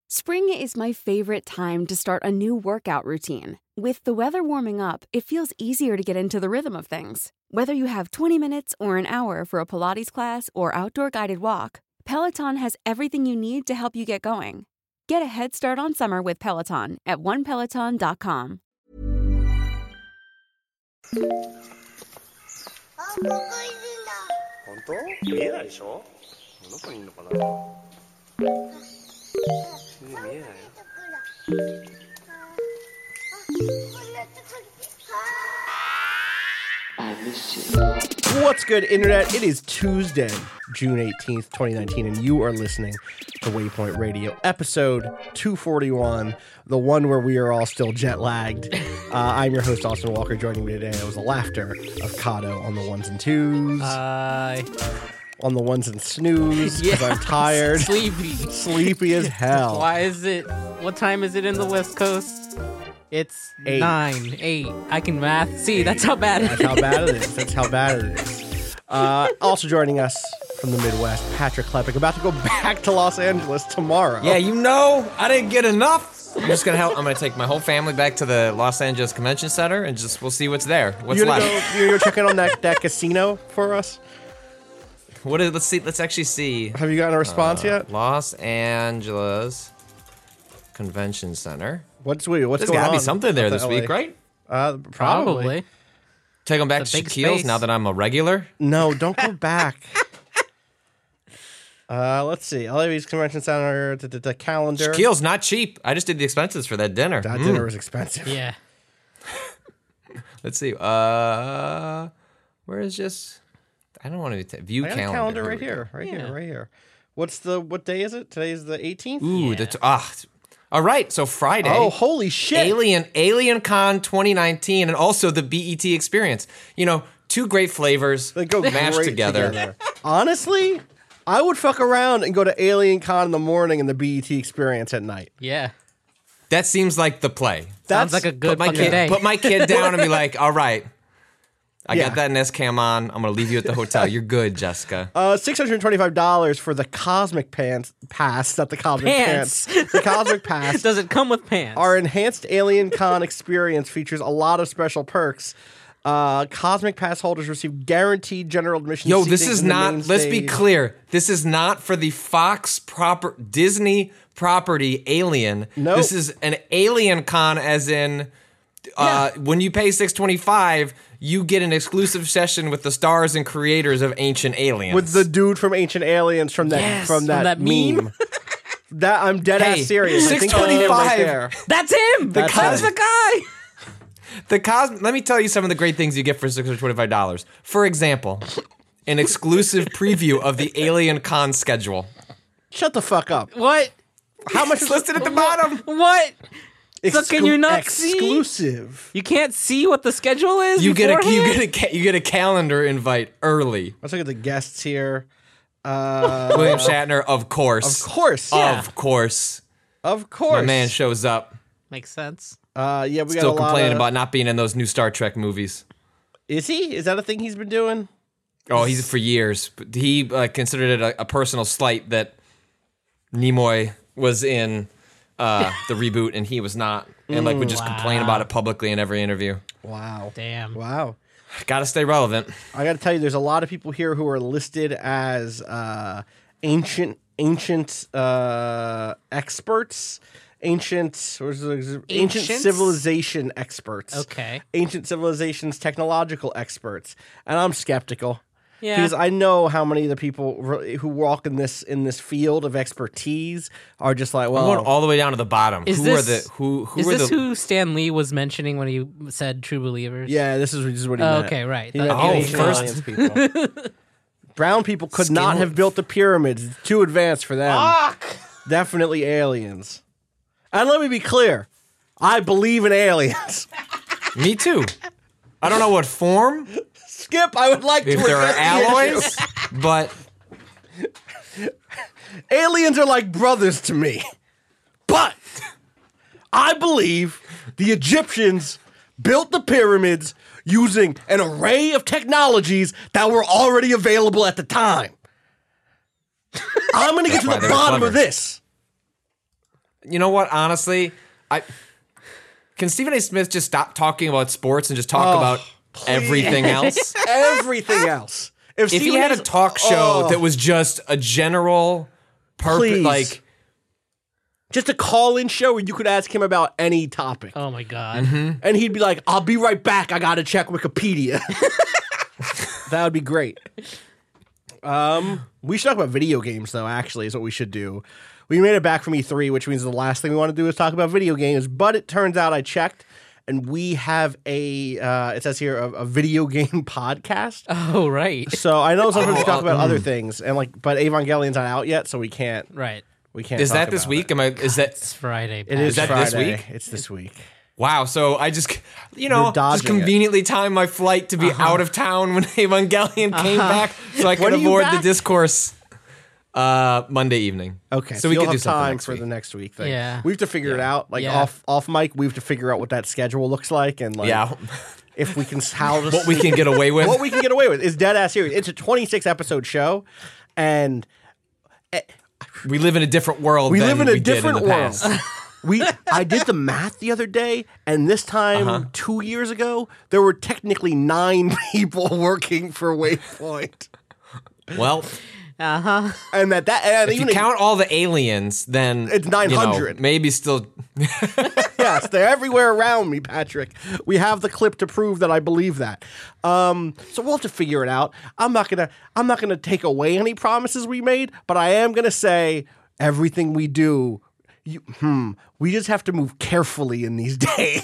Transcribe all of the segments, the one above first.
Spring is my favorite time to start a new workout routine. With the weather warming up, it feels easier to get into the rhythm of things. Whether you have 20 minutes or an hour for a Pilates class or outdoor guided walk, Peloton has everything you need to help you get going. Get a head start on summer with Peloton at onepeloton.com. 本当？見えないでしょ？どこにいるのかな？見えないよ。 What's good, Internet? It is Tuesday, June 18th, 2019, and you are listening to Waypoint Radio, episode 241, the one where we are all still jet-lagged. I'm your host, Austin Walker. Joining me today was the laughter of Kato on the ones and twos. On the ones and snooze, because I'm tired. Sleepy as hell. Why is it? What time is it in the West Coast? It's 8. 9, 8. I can math. See, that's how bad it is. That's how bad it is. That's how bad it is. Also joining us from the Midwest, Patrick Klepek, about to go back to Los Angeles tomorrow. Yeah, you know, I didn't get enough. I'm just gonna help. I'm gonna take my whole family back to the Los Angeles Convention Center, and we'll see what's there. What's You're left? gonna go check in on that casino for us? Let's see. Let's actually see. Have you gotten a response yet? Los Angeles Convention Center. What's going on? There's gotta be something there this week, right? Probably. Take them back to big Shaquille's space. now that I'm a regular. No, don't go back. Let's see. LA's Convention Center, the calendar. Shaquille's not cheap. I just did the expenses for that dinner. That dinner was expensive. Yeah. Let's see. Where is just? I don't want to view I got a calendar. calendar right here. Right here. What day is it? Today's the 18th? Ooh, all right, so Friday. Oh, holy shit. Alien Con 2019 and also the BET Experience. You know, two great flavors They go mashed great together. Honestly, I would fuck around and go to Alien Con in the morning and the BET Experience at night. Yeah. That seems like the play. Sounds like a good fucking kid, day. Put my kid down and be like, all right, I Yeah. got that Nest Cam on. I'm going to leave you at the hotel. You're good, Jessica. $625 for the Cosmic Pass, not the Cosmic Pants. The Cosmic Pass. Does it come with pants? Our enhanced Alien Con experience features a lot of special perks. Cosmic Pass holders receive guaranteed general admission Yo, seating this is in the not, main let's be stage. clear, this is not for the Disney property Alien. Nope. This is an Alien Con as in, when you pay $625, you get an exclusive session with the stars and creators of Ancient Aliens. With the dude from Ancient Aliens from that Yes, from that meme. That I'm dead ass serious. I think that's him right there. That's him. That's the guy. Let me tell you some of the great things you get for $625. For example, an exclusive preview of the Alien Con schedule. Shut the fuck up. What? How much It's listed at the bottom. What? So can you not see? Exclusive. You can't see what the schedule is. You get beforehand? a calendar invite early. Let's look at the guests here. William Shatner, of course. Of course. Yeah. Of course. Of course. My man shows up. Makes sense. Yeah, we got Still a lot complaining of... about not being in those new Star Trek movies. Is he? Is that a thing he's been doing? Oh, he's for years. But he considered it a personal slight that Nimoy was in the reboot and he was not. And would just complain about it publicly in every interview. Wow. Damn. Wow. Gotta stay relevant. I got to tell you, there's a lot of people here who are listed as ancient experts. Ancient civilization experts. Okay. Ancient civilizations technological experts. And I'm skeptical. Yeah. Because I know how many of the people who walk in this field of expertise are just like, We're going well, all the way down to the bottom. Is who this- are who Stan Lee was mentioning when he said True Believers? yeah, this is what he meant. Okay, right. He meant Oh, ancient first- aliens people. Brown people could not have built the pyramids. It's too advanced for them. Definitely aliens. And let me be clear, I believe in aliens. Me too. I don't know what form, Skip, I would like to if there are investigate alloys, but you. Aliens are like brothers to me. But I believe the Egyptians built the pyramids using an array of technologies that were already available at the time. I'm going to get to why the they were bottom clever. of this. You know what? Honestly, can Stephen A. Smith just stop talking about sports and just talk about everything else? Everything else. If he Stephen had A's- a talk show that was just a general purpose, Please. like just a call-in show where you could ask him about any topic. Oh my god. And he'd be like, I'll be right back. I got to check Wikipedia. That would be great. We should talk about video games, though, actually, is what we should do. We made it back from E3, which means the last thing we want to do is talk about video games. But it turns out I checked, and we have it says here, a video game podcast. Oh right. So I know sometimes we talk about other things, but Evangelion's not out yet, so we can't. Right. We can't. is talk that this about week? It. It's Friday. It is that Friday. this week? It's this week. wow. So I just, You're just dodging it. conveniently timed my flight to be out of town when Evangelion came back, so I When could are you avoid the back? discourse. Monday evening. Okay, so we you'll could do have something time next for week. the next week thing. Yeah. We have to figure it out. Like Yeah. off mic, we have to figure out what that schedule looks like and like Yeah, if we can how to what we can get away with. what we can get away with. It's dead ass serious. It's a 26 episode show, and We live in a different world. we than live in a we did different in the world. past. I did the math the other day, and this time 2 years ago, there were technically 9 people working for Waypoint, Well, and and if even you count all the aliens, then It's 900. You know, maybe still. yes, they're everywhere around me, Patrick. We have the clip to prove that I believe that. So we'll have to figure it out. I'm not gonna take away any promises we made, but I am gonna say everything we do. We just have to move carefully in these days.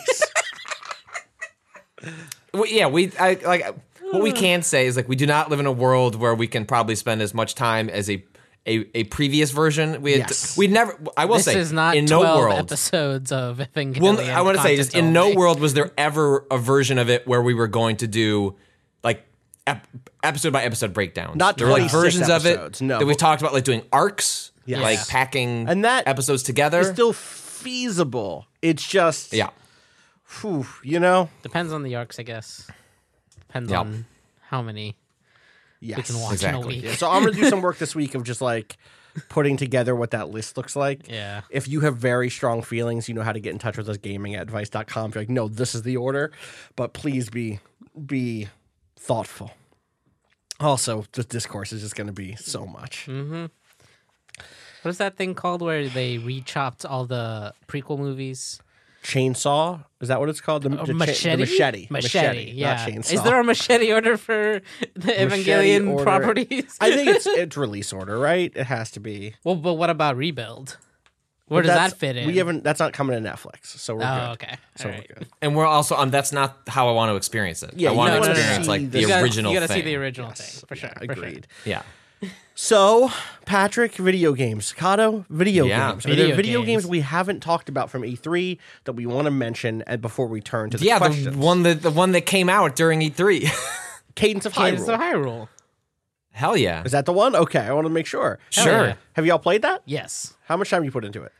Well, yeah, what we can say is like we do not live in a world where we can probably spend as much time as a previous version. We'd never. I will This say is not in 12 no world. episodes of Evangelion. Well, I want to say just in no content world was there ever a version of it where we were going to do like episode by episode breakdowns. Not there were like 26 versions episodes, of it no. that we talked about, like doing arcs, Yes. like packing And that episodes together. It's still feasible. It's just yeah. whew, you know. Depends on the arcs, I guess. Depends Yeah. on how many Yes, we can watch in exactly. a week. Yeah, so I'm gonna do some work this week of just like putting together what that list looks like. Yeah. If you have very strong feelings, you know how to get in touch with us, gaming@advice.com. If you're like, no, this is the order, but please be thoughtful. Also, the discourse is just going to be so much. What is that thing called where they re-chopped all the prequel movies? Chainsaw? Is that what it's called? The Machete? machete. Yeah. Not chainsaw. Is there a machete order for the Evangelion order. properties? I think it's release order, right? It has to be. Well, but what about Rebuild? Where But does that's- that fit in? We haven't. That's not coming to Netflix, so we're Oh, good. okay. So All we're right. good. And we're also that's not how I want to experience it. Yeah, I you want to wanna experience see like the- the You original You gotta thing. see the original thing for sure. Yeah, for sure. agreed. Yeah. So, Patrick, video games. Kato, video Yeah. games. Are there Video video games. games we haven't talked about from E3 that we want to mention and before we turn to the Yeah, questions? the one that came out during E3. Cadence of Cadence Hyrule. of Hyrule. Hell yeah. Is that the one? Okay, I want to make sure. Hell Sure. yeah. Have y'all played that? Yes. How much time you put into it?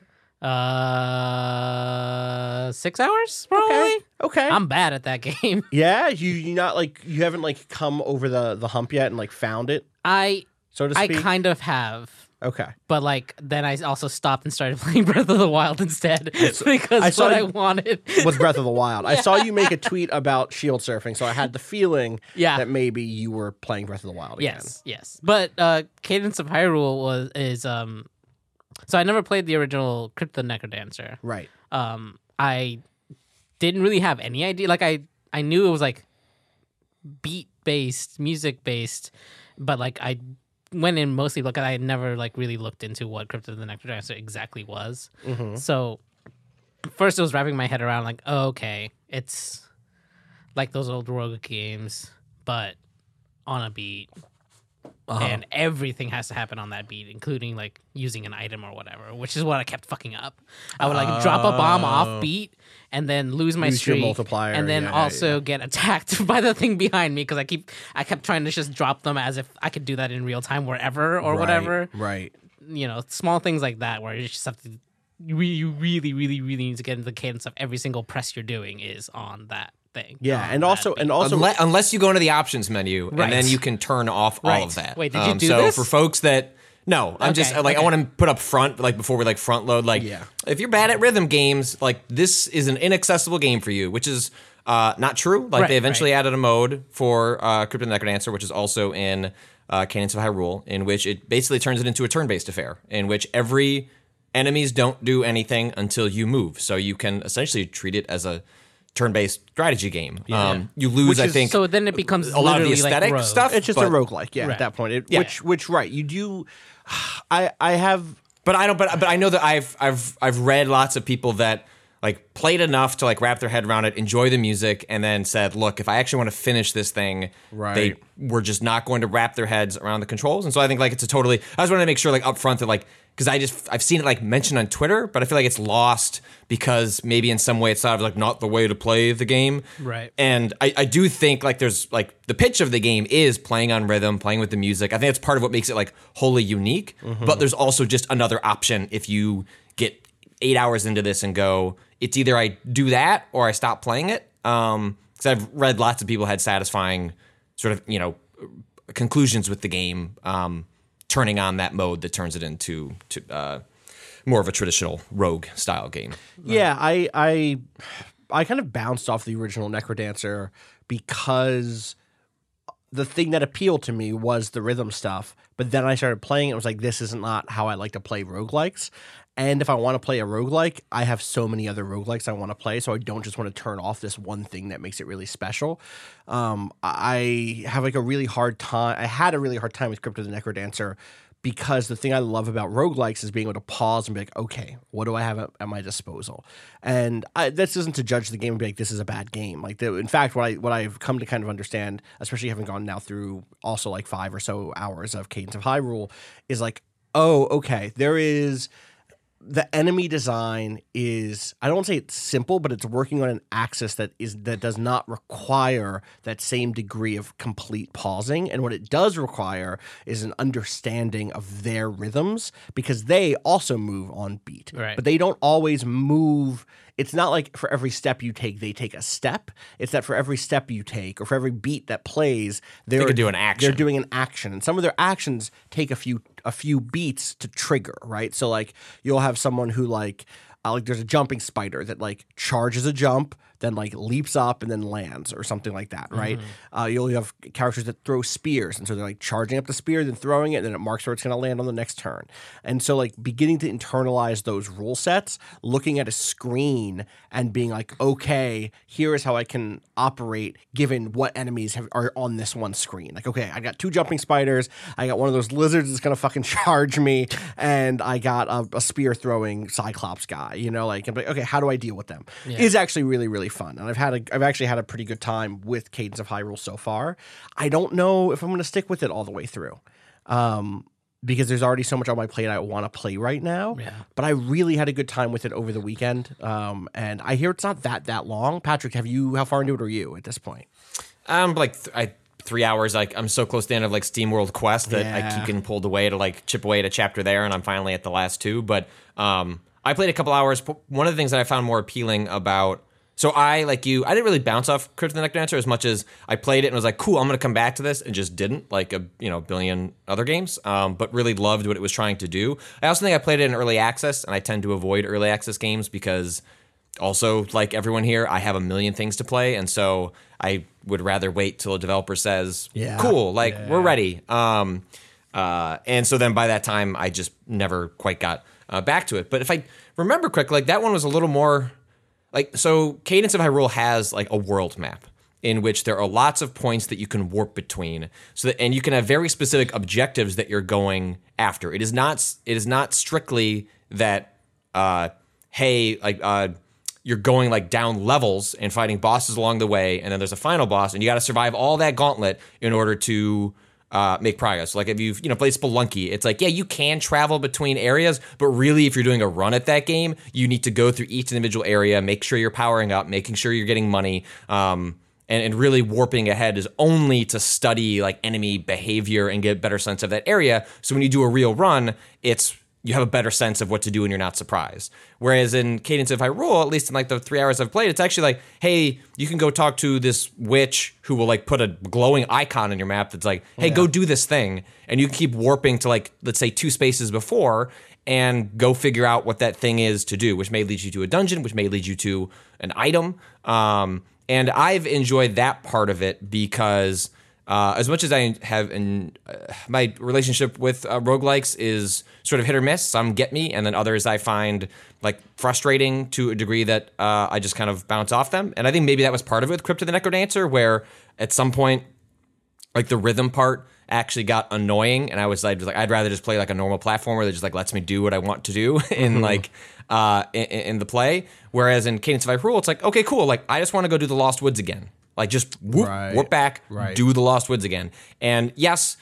6 hours probably. Okay. I'm bad at that game. Yeah, you not like you haven't like come over the hump yet and like found it, I so to I speak. kind of have. Okay. But like then I also stopped and started playing Breath of the Wild instead because I saw what I you- wanted. Was Breath of the Wild. I saw you make a tweet about shield surfing, so I had the feeling Yeah. that maybe you were playing Breath of the Wild again. Yes. But Cadence of Hyrule is so I never played the original Crypt of the Necrodancer. Right. I didn't really have any idea. Like I knew it was like beat based, music based, but like I went in mostly like I had never like really looked into what Crypt of the Necrodancer exactly was. So first it was wrapping my head around like, oh, okay, it's like those old rogue games, but on a beat. And everything has to happen on that beat, including like using an item or whatever, which is what I kept fucking up. I would like drop a bomb off beat and then lose my Lose your streak, multiplier, and then yeah, also get attacked by the thing behind me because I kept trying to just drop them as if I could do that in real time wherever or whatever. Right. You know, small things like that where you just have to. You really need to get into the cadence of every single press you're doing is on that thing. Yeah, on and that also beat. Unless you go into the options menu Right. and then you can turn off all Right. of that. Wait, did you do so this? for folks that No, I'm just like, okay. I want to put up front, like before we like front load, like Yeah. if you're bad at rhythm games, like this is an inaccessible game for you, which is not true. Like Right, they eventually right. added a mode for Crypt of the Necrodancer, which is also in Cadence of Hyrule, in which it basically turns it into a turn-based affair, in which every enemies don't do anything until you move. So you can essentially treat it as a turn-based strategy game. You lose, Which I is- think, So then it becomes a lot of the literally aesthetic like Rogue. stuff. It's just but- a roguelike, yeah, Right. at that point. Yeah. Which right, you do. I have. But I don't. But I know that I've read lots of people that like played enough to like wrap their head around it, enjoy the music, and then said, "Look, if I actually want to finish this thing, Right. they were just not going to wrap their heads around the controls." And so I think like it's a totally. I just wanted to make sure like up front that like because I've seen it like mentioned on Twitter, but I feel like it's lost because maybe in some way it's sort of like not the way to play the game. Right. And I do think like there's like the pitch of the game is playing on rhythm, playing with the music. I think it's part of what makes it like wholly unique. But there's also just another option if you get 8 hours into this and go, it's either I do that or I stop playing it. Because I've read lots of people had satisfying sort of, conclusions with the game, turning on that mode that turns it into more of a traditional rogue style game. Yeah, I kind of bounced off the original Necrodancer because the thing that appealed to me was the rhythm stuff. But then I started playing it. I was like, this is not how I like to play roguelikes. And if I want to play a roguelike, I have so many other roguelikes I want to play. So I don't just want to turn off this one thing that makes it really special. I have like a really hard time. I had a really hard time with Crypt of the Necrodancer because the thing I love about roguelikes is being able to pause and be like, okay, what do I have at my disposal? And this isn't to judge the game and be like, this is a bad game. Like, in fact, what I've come to kind of understand, especially having gone now through also like 5 or so hours of Cadence of Hyrule, is like, oh, okay, there is... The enemy design is, I don't want to say it's simple, but it's working on an axis that does not require that same degree of complete pausing. And what it does require is an understanding of their rhythms because they also move on beat. Right. But they don't always move. It's not like for every step you take, they take a step. It's that for every step you take or for every beat that plays, They could do an action. They're doing an action. And some of their actions take a few beats to trigger, right? So like you'll have someone who like there's a jumping spider that like charges a jump, then like leaps up and then lands or something like that, right? You'll have characters that throw spears, and so they're like charging up the spear, then throwing it, and then it marks where it's going to land on the next turn. And so like beginning to internalize those rule sets, looking at a screen and being like, okay, here is how I can operate given what enemies are on this one screen. Like, okay, I got 2 jumping spiders, I got one of those lizards that's going to fucking charge me, and I got a spear throwing Cyclops guy. Like I'm like, okay, how do I deal with them? Is actually really, really fun, and I've actually had a pretty good time with Cadence of Hyrule so far. I don't know if I'm going to stick with it all the way through, because there's already so much on my plate I want to play right now. Yeah. But I really had a good time with it over the weekend, and I hear it's not that long. Patrick, how far into it are you at this point? I'm like 3 hours. Like I'm so close to the end of like Steam World Quest that I Yeah. keep getting pulled away to like chip away at a chapter there, and I'm finally at the last 2. But I played a couple hours. One of the things that I found more appealing about, so I like you, I didn't really bounce off Crypt of the Necrodancer as much as I played it and was like, cool, I'm going to come back to this, and just didn't, like a billion other games. But really loved what it was trying to do. I also think I played it in early access, and I tend to avoid early access games because also, like everyone here, I have a million things to play, and so I would rather wait till a developer says, cool, like we're ready. And so then by that time, I just never quite got back to it. But if I remember correctly, like that one was a little more like, so Cadence of Hyrule has like a world map in which there are lots of points that you can warp between, and you can have very specific objectives that you're going after. It is not strictly that you're going like down levels and fighting bosses along the way, and then there's a final boss, and you got to survive all that gauntlet in order to make progress. Like if you've played Spelunky, it's like, yeah, you can travel between areas, but really if you're doing a run at that game, you need to go through each individual area, make sure you're powering up, making sure you're getting money, and really warping ahead is only to study like enemy behavior and get a better sense of that area. So when you do a real run, it's you have a better sense of what to do and you're not surprised. Whereas in Cadence of Hyrule, at least in like the 3 hours I've played, it's actually like, hey, you can go talk to this witch who will like put a glowing icon in your map that's like, hey, go do this thing. And you can keep warping to like, let's say 2 spaces before and go figure out what that thing is to do, which may lead you to a dungeon, which may lead you to an item. And I've enjoyed that part of it because as much as I have my relationship with roguelikes is sort of hit or miss. Some get me, and then others I find like frustrating to a degree that I just kind of bounce off them. And I think maybe that was part of it with Crypt of the Necrodancer, where at some point, like the rhythm part actually got annoying, and I was like, I'd rather just play like a normal platformer that just like lets me do what I want to do in like in the play. Whereas in Cadence of Hyrule, it's like, okay, cool, like I just want to go do the Lost Woods again. Like just whoop back, do the Lost Woods again. And yes,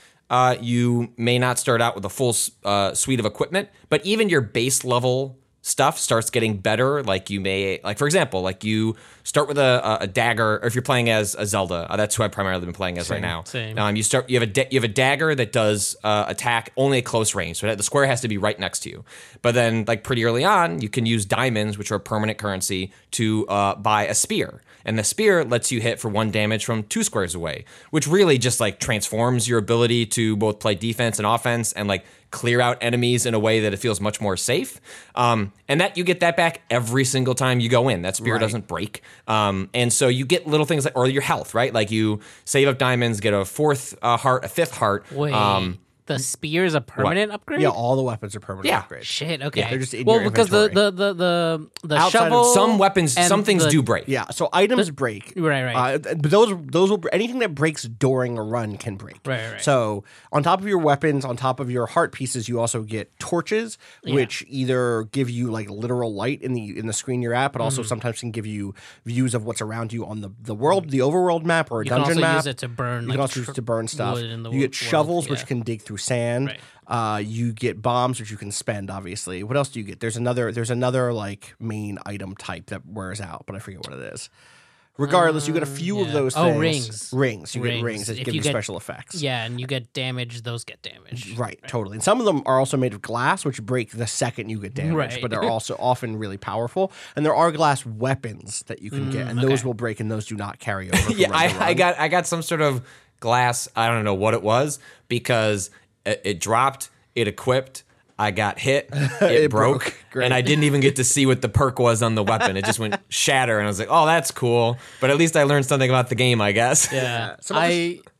you may not start out with a full suite of equipment, but even your base level stuff starts getting better. Like you may, like for example, like you start with a dagger, or if you're playing as a Zelda, that's who I've primarily been playing as right now. Same. You have a dagger that does attack only at close range, so the square has to be right next to you. But then, like pretty early on, you can use diamonds, which are permanent currency, to buy a spear. And the spear lets you hit for 1 damage from 2 squares away, which really just like transforms your ability to both play defense and offense and like clear out enemies in a way that it feels much more safe. And that you get that back every single time you go in. That spear doesn't break. And so you get little things like, or your health, right? Like you save up diamonds, get a 4th heart, a 5th heart. Wait. The spear is a permanent upgrade? Yeah, all the weapons are permanent upgrades. Shit, okay. Yeah, they're just in your because inventory. the Outside of shovel, Some weapons, and some things the- do break. Yeah, so items break. Right. But those will anything that breaks during a run can break. Right. So on top of your weapons, on top of your heart pieces, you also get torches, which either give you like literal light in the screen you're at, but also sometimes can give you views of what's around you on the world, the overworld map or a You dungeon can also map. use it to burn. You can also use it to burn stuff. wood in the You get world, shovels, which yeah. can dig through sand. Right. You get bombs, which you can spend. Obviously, what else do you get? There's another like main item type that wears out, but I forget what it is. Regardless, you get a few of those things. Rings. You get rings that If give you get- special effects. Yeah, and you get damage. Those get damaged. Right, totally. And some of them are also made of glass, which break the second you get damaged, Right. but they're also often really powerful. And there are glass weapons that you can get, and those will break, and those do not carry over. From Yeah, run to I run. got some sort of glass. I don't know what it was because it dropped, it equipped. I got hit, it broke, Great. and I didn't even get to see what the perk was on the weapon. It just went shatter, and I was like, "Oh, that's cool." But at least I learned something about the game, I guess. Yeah, Some of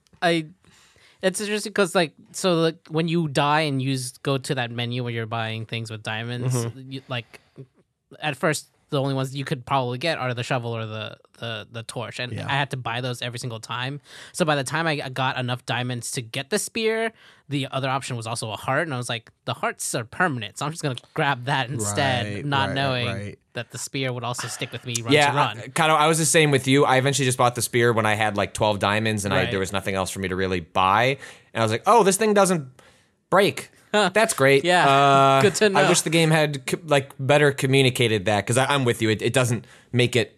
it's interesting because like when you die and go to that menu where you're buying things with diamonds, you, like at first the only ones you could probably get are the shovel or the torch, and I had to buy those every single time. So by the time I got enough diamonds to get the spear, the other option was also a heart, and I was like, the hearts are permanent, so I'm just gonna grab that instead, not knowing that the spear would also stick with me run to run. I was the same with you. I eventually just bought the spear when I had like 12 diamonds, and Right. there was nothing else for me to really buy. And I was like, "Oh, this thing doesn't break." That's great. Yeah, good to know. I wish the game had better communicated that because I'm with you. It doesn't make it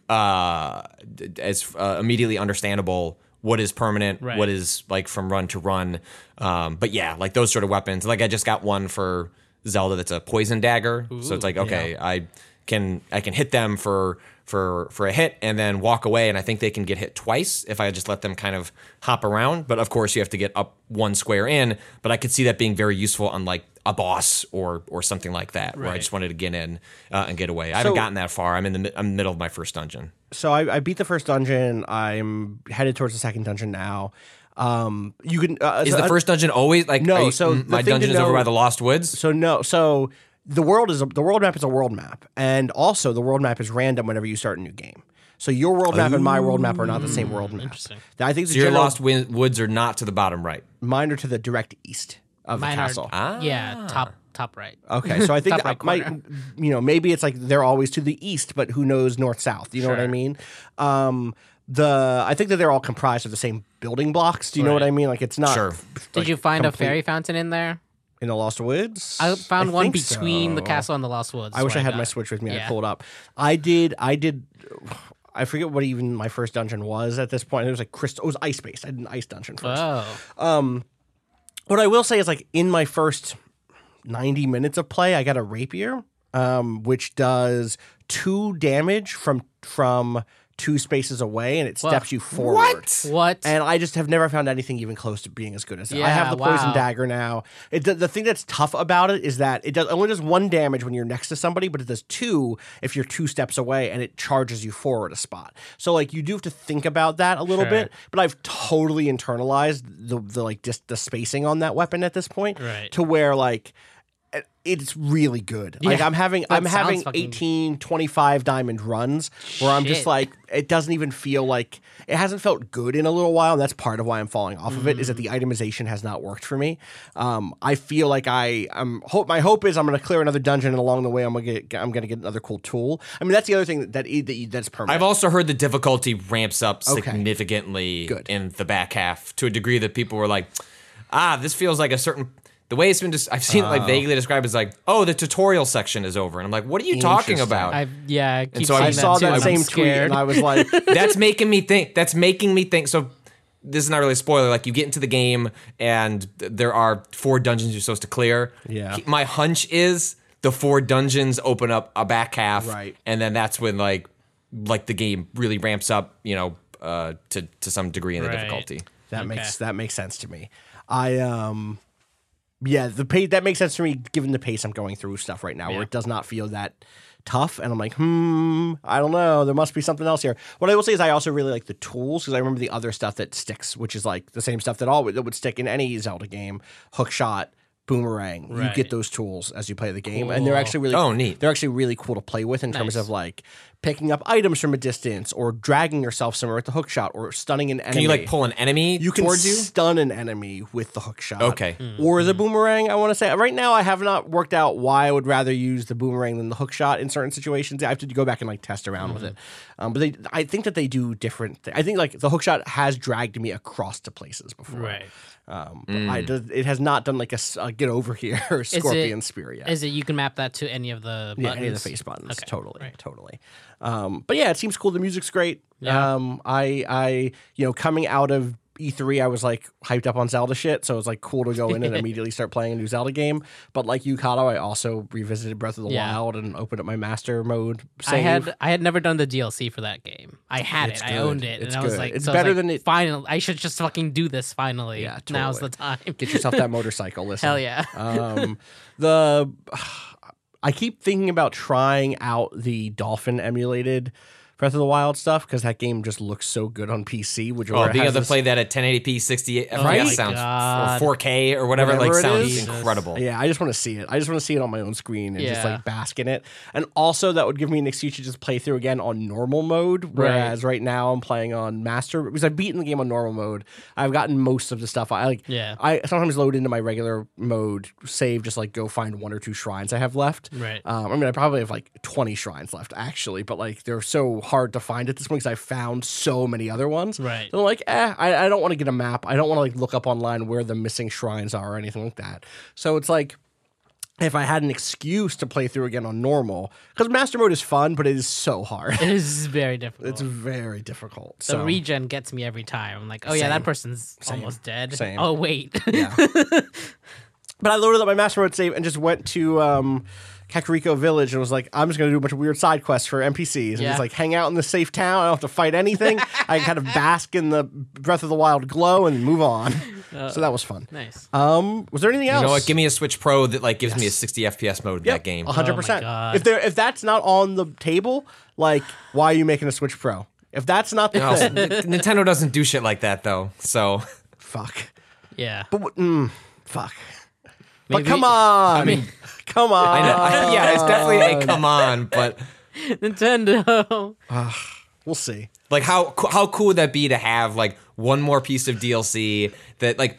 as immediately understandable what is permanent, Right. what is like from run to run. But yeah, like those sort of weapons. Like I just got one for Zelda that's a poison dagger. So it's like, okay, I can hit them for a hit and then walk away, and I think they can get hit twice if I just let them kind of hop around. But of course, you have to get up 1 square in. But I could see that being very useful on like a boss or something like that, where I Right. just wanted to get in and get away. I haven't gotten that far. I'm in the middle of my first dungeon. So I beat the first dungeon. I'm headed towards the second dungeon now. You can Is the first dungeon always like No, so the my thing to dungeon is over know- by the Lost Woods? So the world map is a world map, and also the world map is random whenever you start a new game. So your world map and my world map are not the same world map. Interesting. I think So the your general Lost Woods are not to the bottom right. mine are to the direct east of the Mine castle. are, yeah, top right. Okay, so I think Top right corner. maybe it's like they're always to the east, but who knows north south? You know what I Sure. mean? I think that they're all comprised of the same building blocks. Do you know what Right. I mean? Like it's not. Sure. Did you find a fairy fountain in there? in the Lost Woods? I found one think between the so. castle and the Lost Woods. I wish where I had got my it. Switch with me. Yeah. I pulled up. I did. I forget what even my first dungeon was at this point. It was like crystal. It was ice based. I did an ice dungeon first. Oh, What I will say is like in my first 90 minutes of play, I got a rapier, which does 2 damage from 2 spaces away, and it steps you forward. What? And I just have never found anything even close to being as good as it. I Yeah, have the poison wow. dagger now. The thing that's tough about it is that it only does 1 damage when you're next to somebody, but it does 2 if you're 2 steps away, and it charges you forward a spot. So like you do have to think about that a little Sure. bit. But I've totally internalized the like just the spacing on that weapon at this point, Right. to where like it's really good. Like Yeah, I'm having sounds fucking- 18, 25 diamond runs where I'm just Shit. like, it doesn't even feel like, it hasn't felt good in a little while. And that's part of why I'm falling off of it, is that the itemization has not worked for me. I feel like my hope is I'm going to clear another dungeon, and along the way I'm going to get another cool tool. I mean, that's the other thing that's permanent. I've also heard the difficulty ramps up Okay. significantly Good. in the back half to a degree that people were like, this feels like a certain. The way it's been, I've seen it like vaguely described as like, the tutorial section is over, and I'm like, what are you talking Interesting. about? I keep so seeing I saw too. that I'm same tweet scared. and I was like, That's making me think. So this is not really a spoiler. Like you get into the game and there are 4 dungeons you're supposed to clear. Yeah. My hunch is the 4 dungeons open up a back half, Right. and then that's when like the game really ramps up, to some degree in the Right. difficulty. that makes sense to me. The pace that makes sense to me given the pace I'm going through stuff right now, where it does not feel that tough, and I'm like, I don't know, there must be something else here. What I will say is I also really like the tools, because I remember the other stuff that sticks, which is like the same stuff that would stick in any Zelda game: hook shot, boomerang. You Right. get those tools as you play the game, and they're Cool. actually really Neat. They're actually really cool to play with in terms Nice. of like picking up items from a distance, or dragging yourself somewhere with the hook shot, or stunning an enemy. Can you like pull an enemy You can towards you? stun an enemy with the hook shot. Okay. Or the boomerang, I want to say. Right now, I have not worked out why I would rather use the boomerang than the hook shot in certain situations. I have to go back and like test around with it. But I think that they do different things. I think like the hook shot has dragged me across to places before. Right. But it has not done like a get over here scorpion spear yet. Is it you can map that to any of the buttons? Yeah, any of the face buttons. Okay, Totally, right. totally. But yeah, it seems cool. The music's great. Yeah. I coming out of E3, I was like hyped up on Zelda shit, so it was like cool to go in and immediately start playing a new Zelda game. But like you, Kato, I also revisited Breath of the Yeah. Wild and opened up my master mode save. I had never done the DLC for that game. I had It's it. I good. owned it. It's and I was good. like, It's so I was better like, than it- Finally, I should just fucking do this finally. Yeah, Now's the totally. time. Get yourself that motorcycle. Listen. Hell yeah. I keep thinking about trying out the Dolphin emulated Breath of the Wild stuff, because that game just looks so good on PC. Which Oh, being able to play that at 1080p, 60 FPS my sounds, God. or 4K or whatever, Whatever like it sounds is. incredible. Yeah, I just want to see it. I just want to see it on my own screen and just Yeah. like bask in it. And also, that would give me an excuse to just play through again on normal mode. Whereas right now I'm playing on master, because I've beaten the game on normal mode. I've gotten most of the stuff. I sometimes load into my regular mode, save, just like go find 1 or 2 shrines I have left. Right. I probably have like 20 shrines left actually, but like they're so hard to find at this point because I found so many other ones. Right. So I'm like, I don't want to get a map. I don't want to like look up online where the missing shrines are or anything like that. So it's like, if I had an excuse to play through again on normal, because master mode is fun, but it is so hard. It is very difficult. It's very difficult. The So regen gets me every time. I'm like, oh yeah, that person's almost dead. Same. Oh wait. But I loaded up my master mode save and just went to Kakariko Village and was like, I'm just going to do a bunch of weird side quests for NPCs and Yeah. just like hang out in the safe town. I don't have to fight anything. I can kind of bask in the Breath of the Wild glow and move on. So that was fun. Nice. Was there anything else? You know what? Give me a Switch Pro that like gives me a 60 FPS mode in that game. 100%. God. If that's not on the table, like, why are you making a Switch Pro? If that's not the No, thing, Nintendo doesn't do shit like that though. So fuck. Yeah. Fuck. Maybe- But come on. Come on. I know, yeah, it's definitely a come on, but Nintendo. We'll see. like how cool would that be to have like one more piece of DLC that like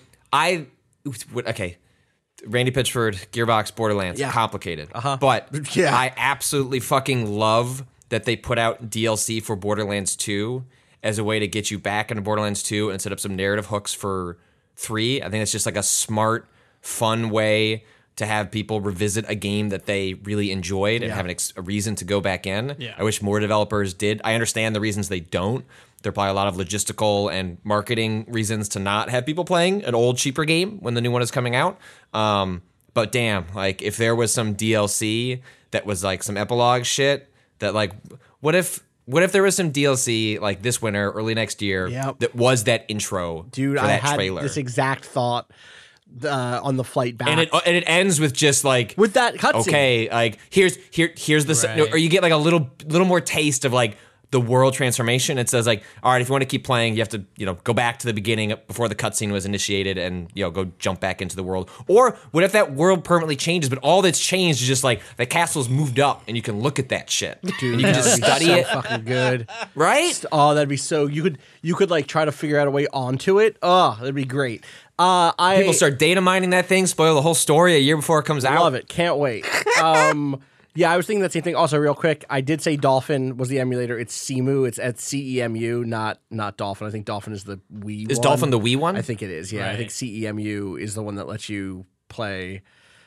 okay. Randy Pitchford, Gearbox, Borderlands, Yeah. complicated. But Yeah. I absolutely fucking love that they put out DLC for Borderlands 2 as a way to get you back into Borderlands 2 and set up some narrative hooks for 3. I think it's just like a smart, fun way to have people revisit a game that they really enjoyed and have a reason to go back in. Yeah. I wish more developers did. I understand the reasons they don't. There are probably a lot of logistical and marketing reasons to not have people playing an old, cheaper game when the new one is coming out. But But damn, like if there was some DLC that was like some epilogue shit that like, what if there was some DLC like this winter, early next year that was that intro Dude, for I that had trailer? this exact thought on the flight back. And it ends with just like with that cutscene. Okay, like here's the Right. or you get like a little more taste of like the world transformation. It says like, all right, if you want to keep playing, you have to go back to the beginning before the cutscene was initiated and go jump back into the world. Or what if that world permanently changes, but all that's changed is just like the castle's moved up and you can look at that shit. Dude, and you can just that'd be study so it, fucking good. right? Oh, that'd be so. You could like try to figure out a way onto it. Oh, that'd be great. People start data mining that thing, spoil the whole story a year before it comes out. Love it. Can't wait. Yeah, I was thinking that same thing. Also, real quick, I did say Dolphin was the emulator. It's CEMU. It's at CEMU, not Dolphin. I think Dolphin is the Wii Is one. Dolphin the Wii one? I think it is, yeah. I Right. think CEMU is the one that lets you play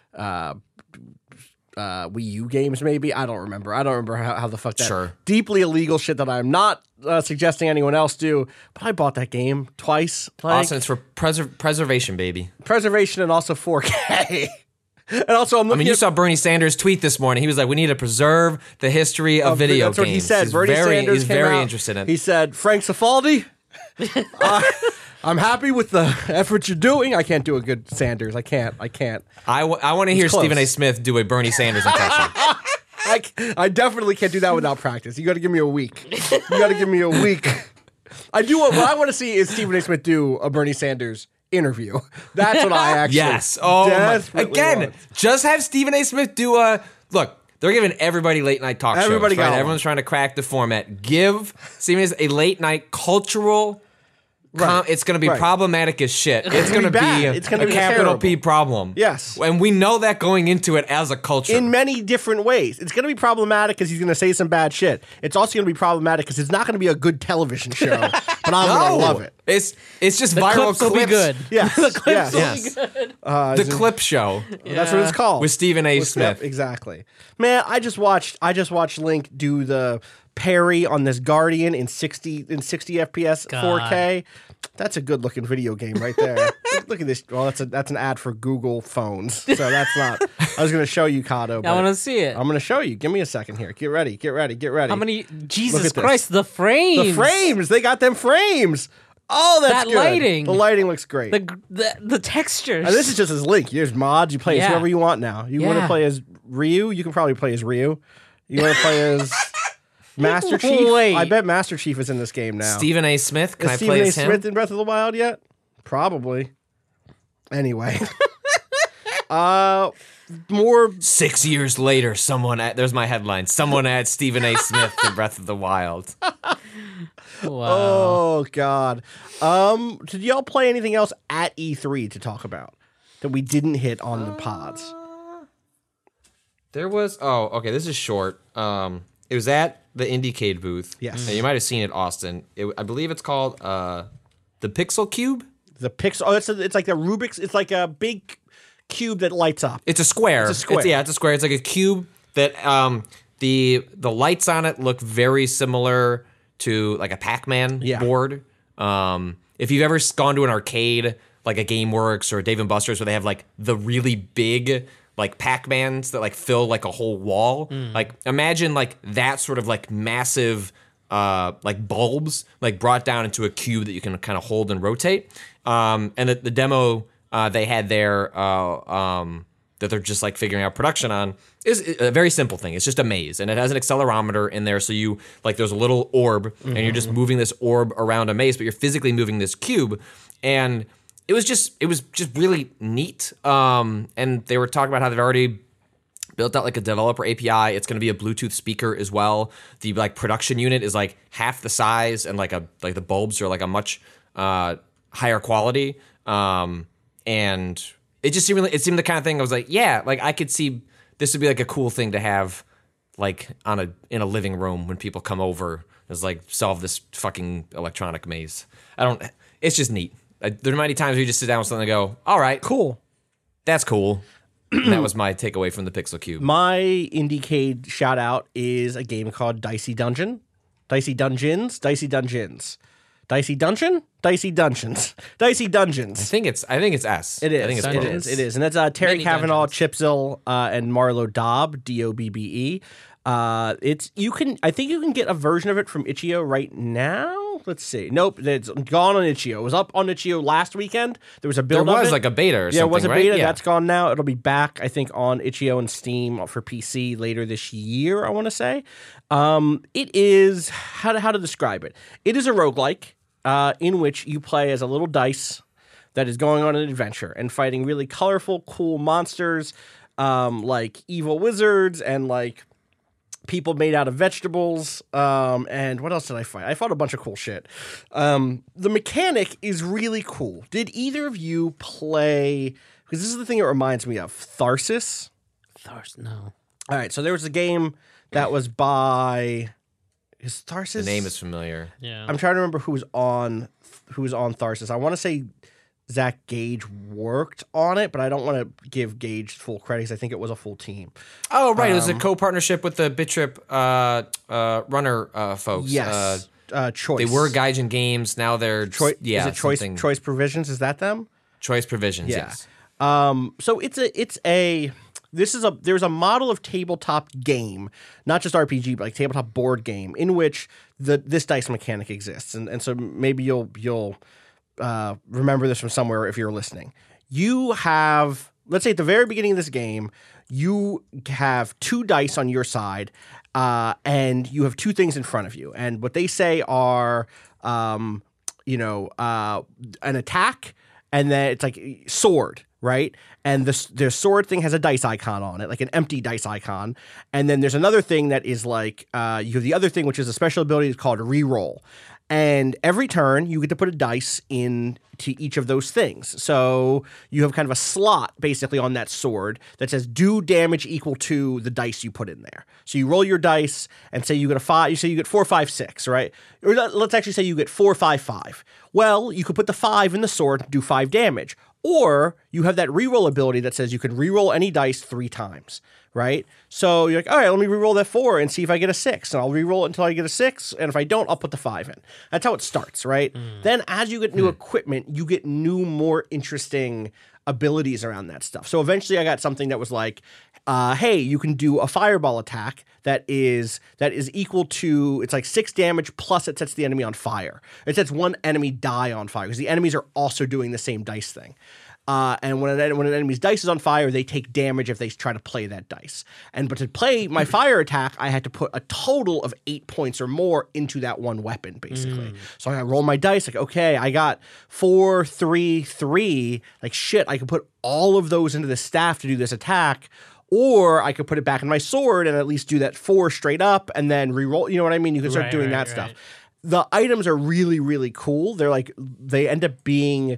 Wii U games, maybe. I don't remember. I don't remember how the fuck that Sure. deeply illegal shit that I'm not suggesting anyone else do. But I bought that game twice. Like, Austin, it's for preservation, baby. preservation and also 4K. And also, I'm I looking mean, you at saw Bernie Sanders tweet this morning. He was like, "We need to preserve the history of video That's games." what he said. He's Bernie Sanders he's came very out. interested in. He said, "Frank Cifaldi, I'm happy with the effort you're doing. I can't do a good Sanders. I can't. I want to hear close. Stephen A. Smith do a Bernie Sanders impression. I definitely can't do that without practice. You got to give me a week. I do. What I want to see is Stephen A. Smith do a Bernie Sanders interview. That's what I actually. Yes. Oh, my. desperately Again, want. just have Stephen A. Smith do a look. They're giving everybody late night talk Everybody shows. got Right? one. Everyone's trying to crack the format. Give Stephen A. a late night cultural. Right. It's going to be Right. problematic as shit. It's going to bad. be It's gonna a be capital terrible. P problem. Yes. And we know that going into it as a culture. In many different ways. It's going to be problematic because he's going to say some bad shit. It's also going to be problematic because it's not going to be a good television show. But I'm going to love it. It's just The viral clips will be good. Yes. The clips will yes. be good. the clip show. That's what it's called. With Stephen A. With- Smith. yep, exactly. Man, I just watched Link do the parry on this Guardian in 60 FPS God. 4K. That's a good looking video game right there. Look at this. Well, that's an ad for Google phones. So that's not. I was going to show you, Kato. I but want to see it. I'm going to show you. Give me a second here. Get ready. How many? Look Jesus at this. Christ! The frames. The frames. They got them frames. Oh, that's That good. lighting. The lighting looks great. The textures. And this is just as Link. There's mods. You play as Yeah. whoever you want now. You want to Yeah. play as Ryu? You can probably play as Ryu. You want to play as Master Chief? Wait. I bet Master Chief is in this game now. Stephen A. Smith. Can is I Stephen play A. as him? Smith in Breath of the Wild yet? Probably. Anyway. More 6 years later, there's my headline. Someone adds Stephen A. Smith to Breath of the Wild. Wow. Oh God. Did y'all play anything else at E3 to talk about that we didn't hit on the pods? There was okay, this is short. It was at the Indiecade booth. Yes. And you might have seen it, Austin. I believe it's called the Pixel Cube. The Pixel. Oh, it's like the Rubik's. It's like a big cube that lights up. It's a square. It's a square. It's a square. It's like a cube that the lights on it look very similar to like a Pac-Man Yeah. board. If you've ever gone to an arcade, like a GameWorks or Dave & Buster's, where they have like the really big like Pac-Mans that like fill like a whole wall. Like imagine like that sort of like massive like bulbs like brought down into a cube that you can kind of hold and rotate. And the demo they had there that they're just like figuring out production on is a very simple thing. It's just a maze, and it has an accelerometer in there. So you like there's a little orb, and you're just moving this orb around a maze, but you're physically moving this cube. And it was just really neat. And they were talking about how they've already built out like a developer API. It's going to be a Bluetooth speaker as well. The like production unit is like half the size, and like the bulbs are like a much higher quality. And it just seemed the kind of thing I was like, yeah, like I could see this would be like a cool thing to have like in a living room when people come over, is like solve this fucking electronic maze. It's just neat. There are many times where you just sit down with something and go, all right, Cool. that's cool. And that was my takeaway from the Pixel Cube. My Indiecade shout out is a game called Dicey Dungeons. Dicey Dungeon? Dicey Dungeons. Dicey I think think it's S. It is. I think it's Dungeons. It is. And that's Terry Mini Cavanaugh, Dungeons. Chip Zill, and Marlo Dobb, Dobbe. I think you can get a version of it from Itch.io right now. Let's see. Nope, it's gone on Itch.io. It was up on Itch.io last weekend. There was a There build of was it. like a beta or Yeah, something, it was a right? beta. Yeah. That's gone now. It'll be back, I think, on Itch.io and Steam for PC later this year, I want to say. It is, how to describe it? It is a roguelike in which you play as a little dice that is going on an adventure and fighting really colorful, cool monsters like evil wizards and like people made out of vegetables. And what else did I fight? I fought a bunch of cool shit. The mechanic is really cool. Did either of you play, because this is the thing it reminds me of, Tharsis? No. All right, so there was a game that was by, is Tharsis? The name is familiar. Yeah. I'm trying to remember who was on Tharsis. I want to say Zach Gage worked on it, but I don't want to give Gage full credit because I think it was a full team. Oh, right. It was a co-partnership with the BitTrip runner folks. Yes. Choice. They were Gaijin Games. Now they're Choi- yeah, is it Choice something- Choice Provisions? Is that them? Choice Provisions. Yeah. Yes. So there's a model of tabletop game, not just RPG, but like tabletop board game in which this dice mechanic exists, and so maybe you'll remember this from somewhere if you're listening. You have, let's say at the very beginning of this game, you have 2 dice on your side, and you have 2 things in front of you, and what they say are, an attack, and then it's like sword, right? And the sword thing has a dice icon on it, like an empty dice icon. And then there's another thing that is like, you have the other thing, which is a special ability called reroll. And every turn, you get to put a dice into each of those things. So you have kind of a slot, basically, on that sword that says do damage equal to the dice you put in there. So you roll your dice and say you get a 5. You say you get 4, 5, 6, right? Or let's actually say you get 4, 5, 5. Well, you could put the 5 in the sword and do 5 damage. Or you have that reroll ability that says you can reroll any dice 3 times, right? So you're like, all right, let me reroll that 4 and see if I get a 6. And I'll reroll it until I get a 6. And if I don't, I'll put the 5 in. That's how it starts, right? Then as you get new equipment, you get new, more interesting abilities around that stuff. So eventually I got something that was like, hey, you can do a fireball attack that is equal to, it's like 6 damage plus it sets the enemy on fire. It sets one enemy die on fire because the enemies are also doing the same dice thing. And when an enemy's dice is on fire, they take damage if they try to play that dice. But to play my fire attack, I had to put a total of 8 points or more into that one weapon, basically. So I roll my dice, like, okay, I got 4, 3, 3. Like, shit, I could put all of those into the staff to do this attack. Or I could put it back in my sword and at least do that 4 straight up and then reroll. You know what I mean? You can start doing that stuff. The items are really, really cool. They end up being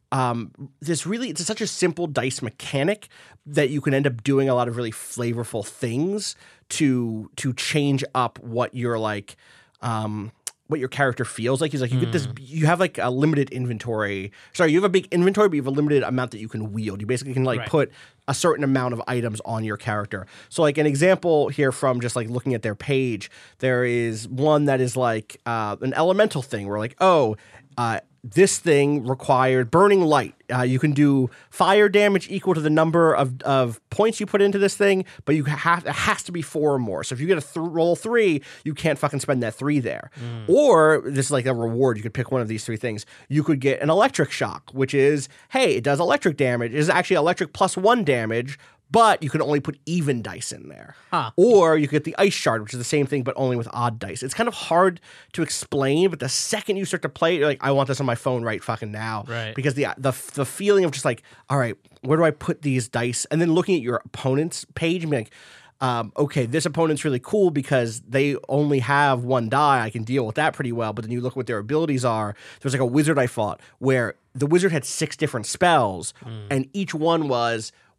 it's such a simple dice mechanic that you can end up doing a lot of really flavorful things to change up what you're like, what your character feels like. He's like, you get this, you have like a limited inventory. Sorry, you have a big inventory, but you have a limited amount that you can wield. You basically can put a certain amount of items on your character. So like an example here from just like looking at their page, there is one that is like an elemental thing where like, this thing required burning light. You can do fire damage equal to the number of points you put into this thing, but it has to be 4 or more. So if you get a roll 3, you can't fucking spend that 3 there. Or this is like a reward. You could pick one of these 3 things. You could get an electric shock, which is, hey, it does electric damage. It is actually electric plus 1 damage, but you can only put even dice in there. Or you get the ice shard, which is the same thing, but only with odd dice. It's kind of hard to explain, but the second you start to play it, you're like, I want this on my phone right fucking now. Right. Because the feeling of just like, all right, where do I put these dice? And then looking at your opponent's page and being like, okay, this opponent's really cool because they only have 1 die. I can deal with that pretty well. But then you look what their abilities are. There's like a wizard I fought where the wizard had 6 different spells, and each one was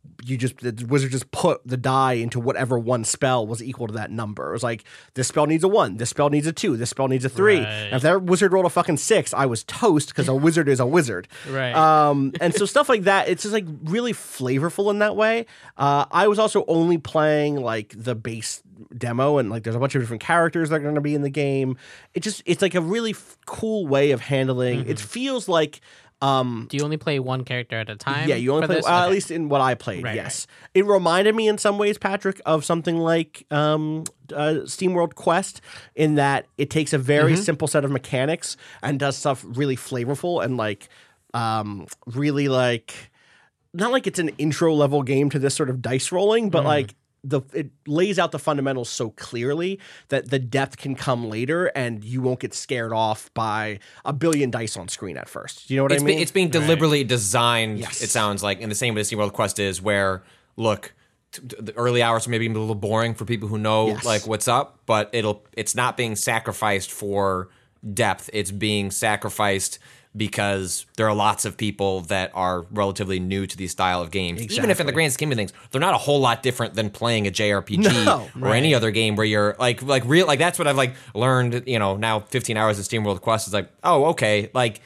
the wizard just put the die into whatever one spell was equal to that number. It was like, this spell needs a 1, this spell needs a 2, this spell needs a 3. Right. And if that wizard rolled a fucking 6, I was toast because a wizard is a wizard. Right. And so stuff like that, it's just like really flavorful in that way. I was also only playing like the base demo, and like there's a bunch of different characters that are going to be in the game. It's like a really cool way of handling. It feels like Do you only play one character at a time? yeah, you only for play this? at Okay. least in what I played. Right, Yes, it reminded me in some ways, Patrick, of something like SteamWorld Quest, in that it takes a very simple set of mechanics and does stuff really flavorful and like really like, not like it's an intro level game to this sort of dice rolling, but like it lays out the fundamentals so clearly that the depth can come later and you won't get scared off by a billion dice on screen at first. Do you know what I mean? It's being deliberately designed, Yes. it sounds like, in the same way as SeaWorld Quest is, where, look, the early hours are maybe a little boring for people who know Yes. like what's up, but it's not being sacrificed for depth. It's being sacrificed because there are lots of people that are relatively new to these style of games. Even if in the grand scheme of things, they're not a whole lot different than playing a JRPG No. or any other game where you're like real, like that's what I've like learned, now 15 hours of SteamWorld Quest is like, oh, okay. Like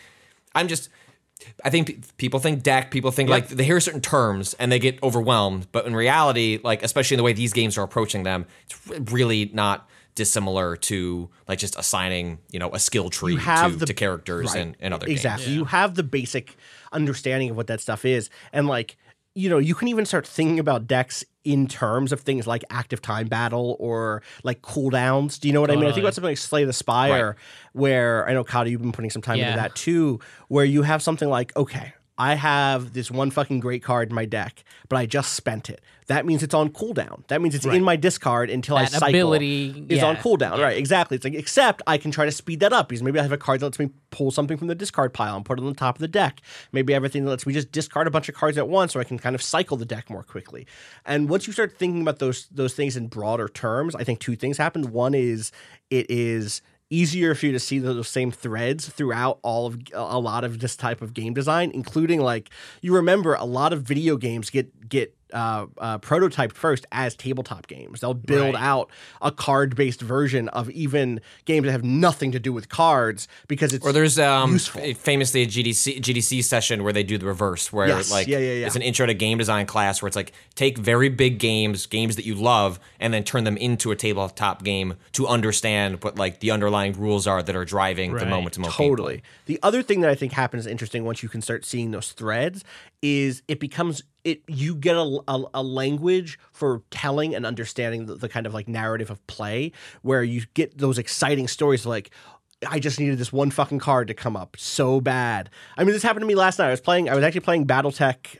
I think people think deck, people think like they hear certain terms and they get overwhelmed. But in reality, like, especially in the way these games are approaching them, it's really not dissimilar to like just assigning, a skill tree to characters right, and other exactly. games. You have the basic understanding of what that stuff is. And like, you can even start thinking about decks in terms of things like active time battle or like cooldowns. Do you know what I mean? I think about something like Slay the Spire, where I know, Kata, you've been putting some time into that too, where you have something like, okay, I have this one fucking great card in my deck, but I just spent it. That means it's on cooldown. That means it's in my discard until I That cycle. ability, is on yeah. cooldown. Right, exactly. It's like, except I can try to speed that up because maybe I have a card that lets me pull something from the discard pile and put it on the top of the deck. Maybe everything that lets me just discard a bunch of cards at once so I can kind of cycle the deck more quickly. And once you start thinking about those things in broader terms, I think two things happen. One is it is easier for you to see those same threads throughout a lot of this type of game design, including like, you remember a lot of video games get prototyped first as tabletop games. They'll build out a card-based version of even games that have nothing to do with cards because it's Or there's useful. famously a GDC session where they do the reverse, where Yes. like Yeah. it's an intro to game design class where it's like take very big games that you love, and then turn them into a tabletop game to understand what like the underlying rules are that are driving the moment to moment. Totally. The other thing that I think happens interesting once you can start seeing those threads is you get a language for telling and understanding the kind of like narrative of play, where you get those exciting stories like, I just needed this one fucking card to come up so bad. I mean, this happened to me last night. I was actually playing BattleTech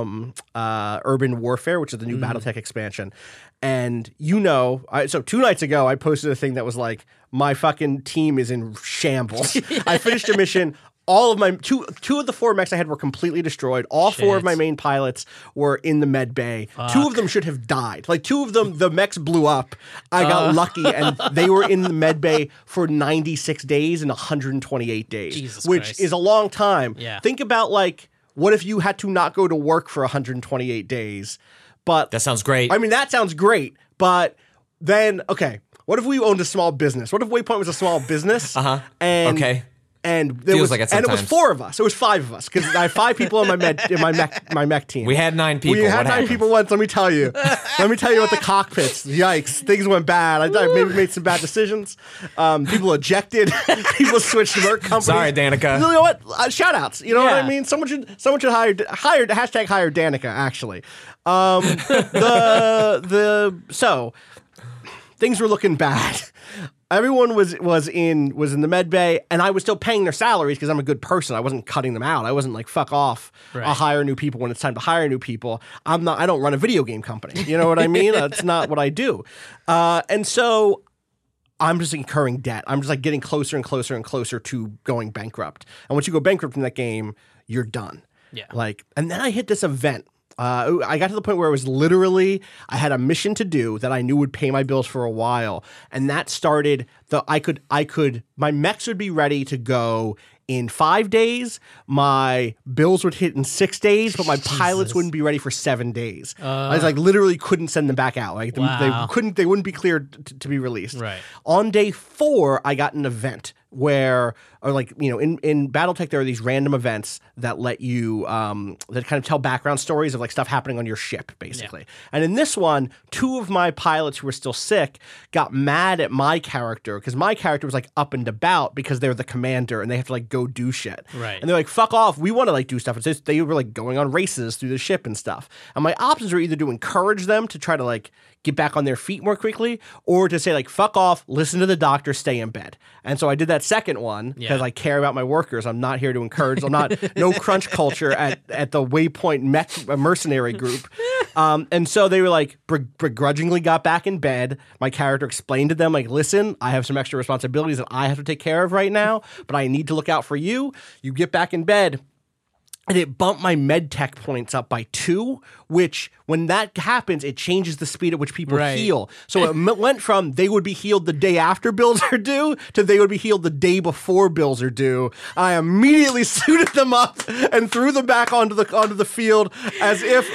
Urban Warfare, which is the new BattleTech expansion. And so 2 nights ago, I posted a thing that was like, my fucking team is in shambles. I finished a mission. All of my two of the 4 mechs I had were completely destroyed. All 4 of my main pilots were in the med bay. 2 of them should have died. Like 2 of them, the mechs blew up. I got lucky, and they were in the med bay for 96 days and 128 days, Jesus which Christ. is a long time. Yeah. Think about like, what if you had to not go to work for 128 days? But That sounds great. I mean, that sounds great. But then, okay, what if we owned a small business? What if Waypoint was a small business? And Okay. And there Feels was, like it and it was sometimes. 4 of us. It was 5 of us because I have 5 people on my mech team. We had 9 people. We had What 9 happened? people once. Let me tell you. What the cockpits. Yikes! Things went bad. I maybe made some bad decisions. People ejected. People switched work companies. Sorry, Danica. You know what? Shout outs. You know what I Yeah. mean? Someone should hire hashtag hire Danica. Actually, so things were looking bad. Everyone was in the med bay, and I was still paying their salaries because I'm a good person. I wasn't cutting them out. I wasn't like, fuck off. Right. I'll hire new people when it's time to hire new people. I don't run a video game company. You know what I mean? That's not what I do. And so I'm just incurring debt. I'm just like getting closer and closer and closer to going bankrupt. And once you go bankrupt in that game, you're done. Yeah. And then I hit this event. I got to the point where it was literally, I had a mission to do that I knew would pay my bills for a while. And that started my mechs would be ready to go in 5 days. My bills would hit in 6 days, but my pilots wouldn't be ready for 7 days. I was like literally couldn't send them back out. Like they wouldn't be cleared to be released. Right. On day 4, I got an event where, or like, you know, in BattleTech, there are these random events that let you, that kind of tell background stories of like stuff happening on your ship, basically. Yeah. And in this one, 2 of my pilots who were still sick got mad at my character because my character was like up and about because they're the commander and they have to like go do shit. Right. And they're like, fuck off. We want to like do stuff. And so they were like going on races through the ship and stuff. And my options were either to encourage them to try to like get back on their feet more quickly, or to say like, fuck off, listen to the doctor, stay in bed. And so I did that second one because I care about my workers. I'm not here to encourage, I'm not, no crunch culture at the Waypoint mercenary group. And so they were like, begrudgingly got back in bed. My character explained to them like, listen, I have some extra responsibilities that I have to take care of right now, but I need to look out for you. You get back in bed. And it bumped my med tech points up by 2, which when that happens, it changes the speed at which people heal. So it went from they would be healed the day after bills are due to they would be healed the day before bills are due. I immediately suited them up and threw them back onto the field as if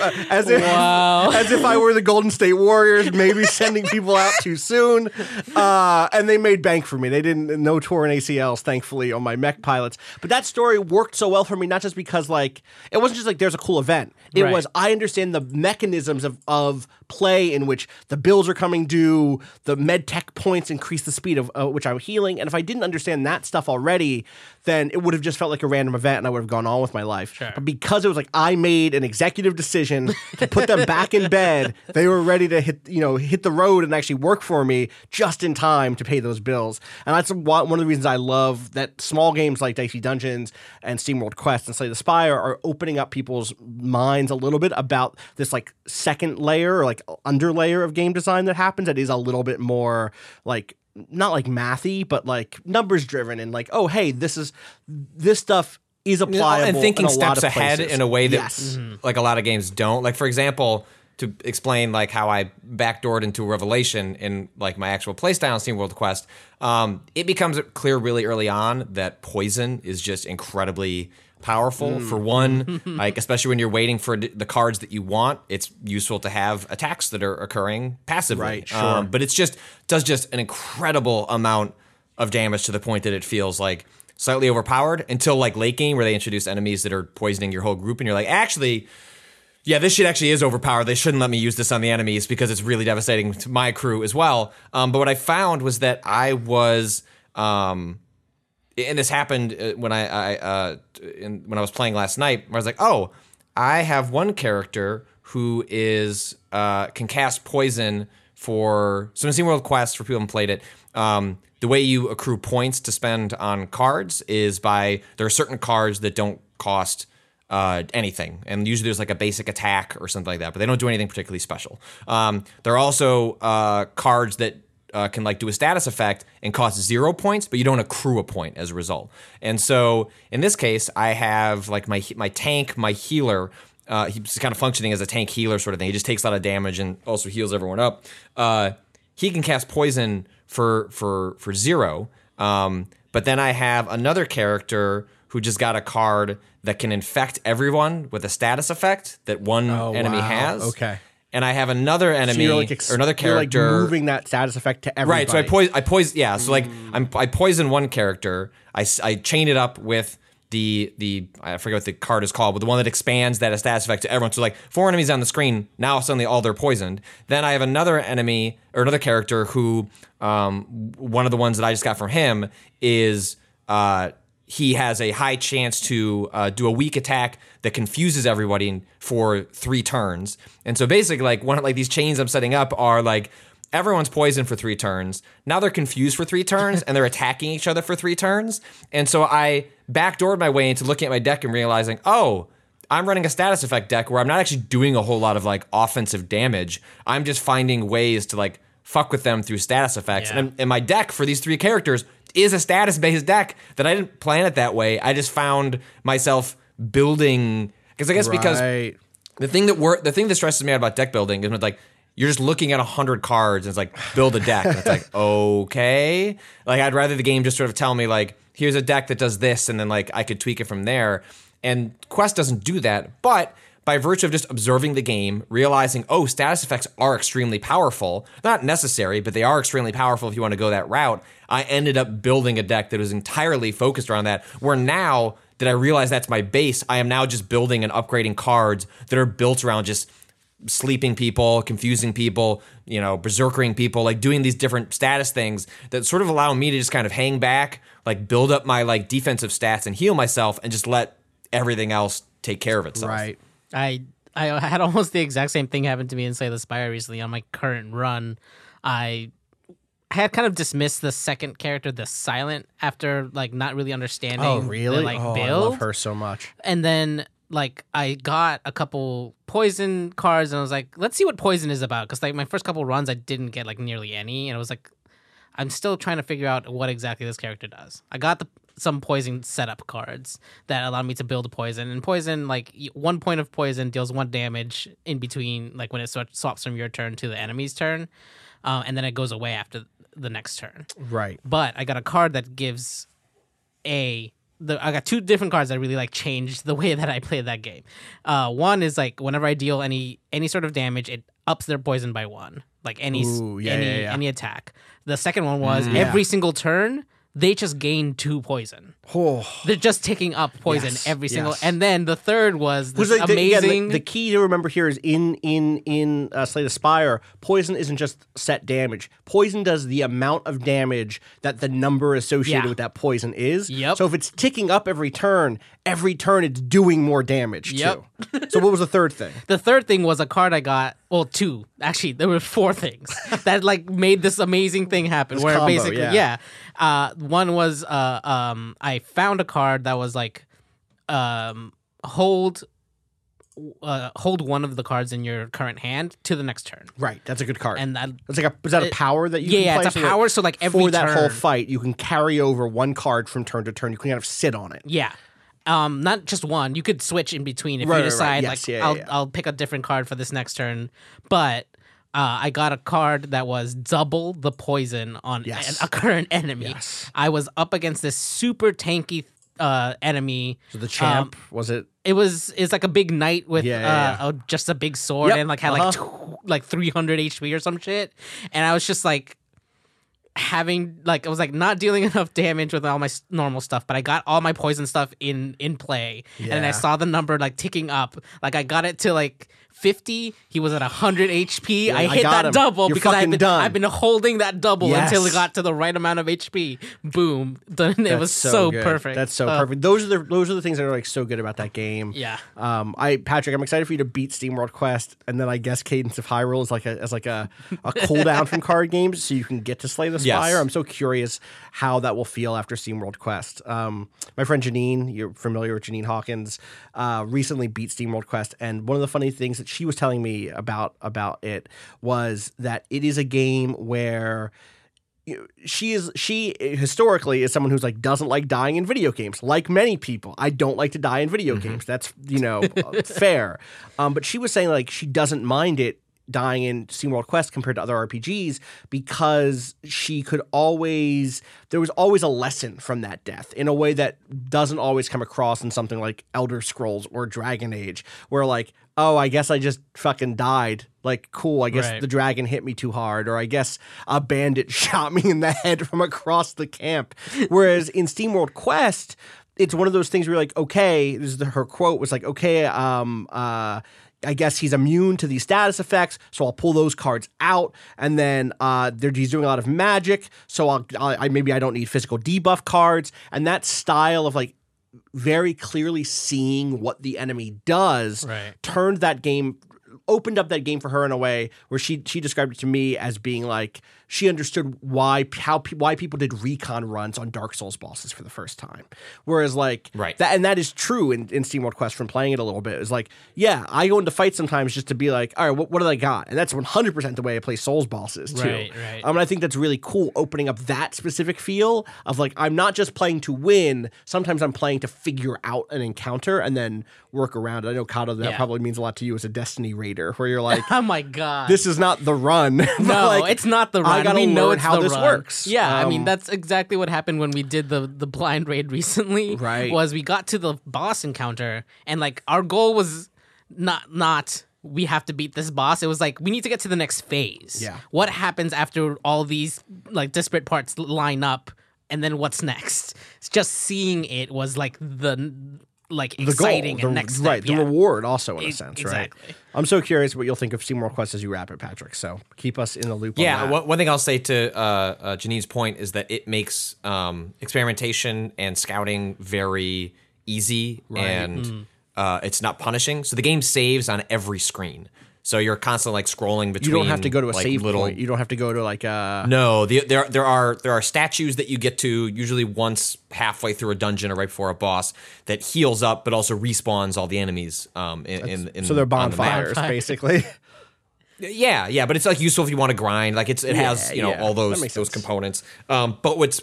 I were the Golden State Warriors, maybe sending people out too soon. And they made bank for me. They didn't no torn ACLs, thankfully, on my mech pilots. But that story worked so well for me, not just because like it wasn't just like there's a cool event. It was I understand the mechanisms of play in which the bills are coming due, the med tech points increase the speed of which I'm healing. And if I didn't understand that stuff already, then it would have just felt like a random event and I would have gone on with my life. Sure. But because it was like I made an executive decision to put them back in bed, they were ready to hit the road and actually work for me just in time to pay those bills. And that's one of the reasons I love that small games like Dicey Dungeons and SteamWorld Quest and Slay the Spire are opening up people's minds a little bit about this like second layer or like underlayer of game design that happens that is a little bit more like not like mathy but like numbers driven and like, oh hey, this stuff is applicable and thinking in a lot steps of ahead places. in a way that like a lot of games don't. Like for example, to explain like how I backdoored into Revelation in like my actual playstyle in SteamWorld Quest, it becomes clear really early on that poison is just incredibly powerful. For one, like especially when you're waiting for the cards that you want, it's useful to have attacks that are occurring passively. Right, sure. But it's does an incredible amount of damage to the point that it feels like slightly overpowered until like late game where they introduce enemies that are poisoning your whole group and you're like, actually, yeah, this shit actually is overpowered. They shouldn't let me use this on the enemies because it's really devastating to my crew as well. But what I found was that I was and this happened when I was playing last night, where I was like, oh, I have one character who is can cast poison so in SteamWorld Quest, for people who haven't played it, the way you accrue points to spend on cards is there are certain cards that don't cost anything, and usually there's like a basic attack or something like that, but they don't do anything particularly special. There are also cards that can like do a status effect and cost 0 points, but you don't accrue a point as a result. And so in this case, I have like my tank, my healer. He's kind of functioning as a tank healer sort of thing. He just takes a lot of damage and also heals everyone up. He can cast poison for 0. But then I have another character who just got a card that can infect everyone with a status effect that one enemy has. Okay. And I have another enemy or another character. You're like moving that status effect to everybody. Right, so I poison. Yeah, so like I poison one character. I chain it up with the I forget what the card is called, but the one that expands that status effect to everyone. So like 4 enemies on the screen, now suddenly all they're poisoned. Then I have another enemy or another character who one of the ones that I just got from him is he has a high chance to do a weak attack that confuses everybody for 3 turns. And so basically, like these chains I'm setting up are like everyone's poisoned for 3 turns. Now they're confused for 3 turns, and they're attacking each other for 3 turns. And so I backdoored my way into looking at my deck and realizing, oh, I'm running a status effect deck where I'm not actually doing a whole lot of like offensive damage. I'm just finding ways to like fuck with them through status effects. Yeah. And my deck for these 3 characters is a status-based deck that I didn't plan it that way. I just found myself building because the thing that stresses me out about deck building is like you're just looking at 100 cards and it's like build a deck. And it's like okay, like I'd rather the game just sort of tell me like here's a deck that does this, and then like I could tweak it from there. And Quest doesn't do that, but by virtue of just observing the game, realizing, oh, status effects are extremely powerful. Not necessary, but they are extremely powerful if you want to go that route. I ended up building a deck that was entirely focused around that, where now that I realize that's my base, I am now just building and upgrading cards that are built around just sleeping people, confusing people, berserkering people, like doing these different status things that sort of allow me to just kind of hang back, like build up my like defensive stats and heal myself and just let everything else take care of itself. Right. I had almost the exact same thing happen to me in Slay the Spire recently on my current run. I had kind of dismissed the second character, the Silent, after like not really understanding Oh, really? the like I build. love her so much. And then like I got a couple poison cards and I was like, let's see what poison is about. Because like my first couple runs I didn't get like nearly any. And I was like, I'm still trying to figure out what exactly this character does. I got some poison setup cards that allow me to build a poison. And poison, like 1 point of poison deals 1 damage in between, like when it swaps from your turn to the enemy's turn. And then it goes away after the next turn. Right. But I got a card that gives I got 2 different cards that really like changed the way that I play that game. One is like whenever I deal any sort of damage, it ups their poison by 1. Like any attack. The second one was every single turn they just gain 2 poison. Oh. They're just ticking up poison every single. And then the third was this like amazing. The key to remember here is in Slay the Spire, poison isn't just set damage. Poison does the amount of damage that the number associated with that poison is. Yep. So if it's ticking up every turn it's doing more damage too. So what was the third thing? The third thing was a card I got. Well, 2. Actually, there were 4 things that like made this amazing thing happen. This where combo, basically, one was I found a card that was like hold 1 of the cards in your current hand to the next turn. Right, that's a good card. And is that a power that you can play? It's a power. So like every for that turn, whole fight, you can carry over 1 card from turn to turn. You can kind of sit on it. Yeah. Not just 1. You could switch in between if you decide I'll pick a different card for this next turn. But I got a card that was double the poison on a current enemy. Yes. I was up against this super tanky enemy. So the champ, was it? It's like a big knight with just a big sword and like had like 300 HP or some shit. And I was just like having like I was like not dealing enough damage with all my normal stuff, but I got all my poison stuff in play, and then I saw the number like ticking up. Like I got it to like 50. He was at 100 HP. Yeah, I hit got that him. double You're because fucking done. I've been holding that double until it Yes. got to the right amount of HP. Boom! Then it was so good. perfect. That's so perfect. Those are the things that are like so good about that game. Yeah. Patrick, I'm excited for you to beat SteamWorld Quest, and then I guess Cadence of Hyrule is like a cooldown from card games, so you can get to Slay the Spire. Yes. I'm so curious how that will feel after SteamWorld Quest. My friend Janine, you're familiar with Janine Hawkins, recently beat SteamWorld Quest, and one of the funny things that she was telling me about it was that it is a game where she historically is someone who's like doesn't like dying in video games. Like many people, I don't like to die in video games. That's fair. But she was saying like she doesn't mind it dying in SteamWorld Quest compared to other RPGs because there was always a lesson from that death in a way that doesn't always come across in something like Elder Scrolls or Dragon Age, where like, oh, I guess I just fucking died. Like, cool, I guess the dragon hit me too hard, or I guess a bandit shot me in the head from across the camp. Whereas in SteamWorld Quest, it's one of those things where you're like, okay, her quote was like, okay, I guess he's immune to these status effects, so I'll pull those cards out. And then he's doing a lot of magic, so maybe I don't need physical debuff cards. And that style of like very clearly seeing what the enemy does opened up that game for her in a way where she described it to me as being like she understood why people did recon runs on Dark Souls bosses for the first time. Whereas like that is true in SteamWorld Quest from playing it a little bit. It's like, yeah, I go into fights sometimes just to be like, all right, what do I got? And that's 100% the way I play Souls bosses too. Right. And I think that's really cool, opening up that specific feel of like, I'm not just playing to win. Sometimes I'm playing to figure out an encounter and then work around it. I know, Kato, that probably means a lot to you as a Destiny raider, where you're like, oh my god, this is not the run. No, like, it's not the run. run. gotta We know learn it's how the this run. works. Yeah, I mean that's exactly what happened when we did the blind raid recently. Right. Was we got to the boss encounter and like our goal was not we have to beat this boss. It was like we need to get to the next phase. Yeah. What happens after all these like disparate parts line up, and then what's next? It's just seeing it was like the exciting goal, and next step. right? The yeah. reward, also in a sense, exactly. right? I'm so curious what you'll think of Seymour Quest as you wrap it, Patrick. So keep us in the loop. Yeah, on that. one thing I'll say to Janine's point is that it makes experimentation and scouting very easy, and it's not punishing. So the game saves on every screen. So you're constantly like scrolling between. You don't have to go to a like, save little, point. You don't have to go to like a. No, there are statues that you get to usually once halfway through a dungeon or right before a boss that heals up, but also respawns all the enemies. In So they're on the map. bonfires, basically. Yeah, but it's like useful if you want to grind. Like it has all that those makes those sense. components. But what's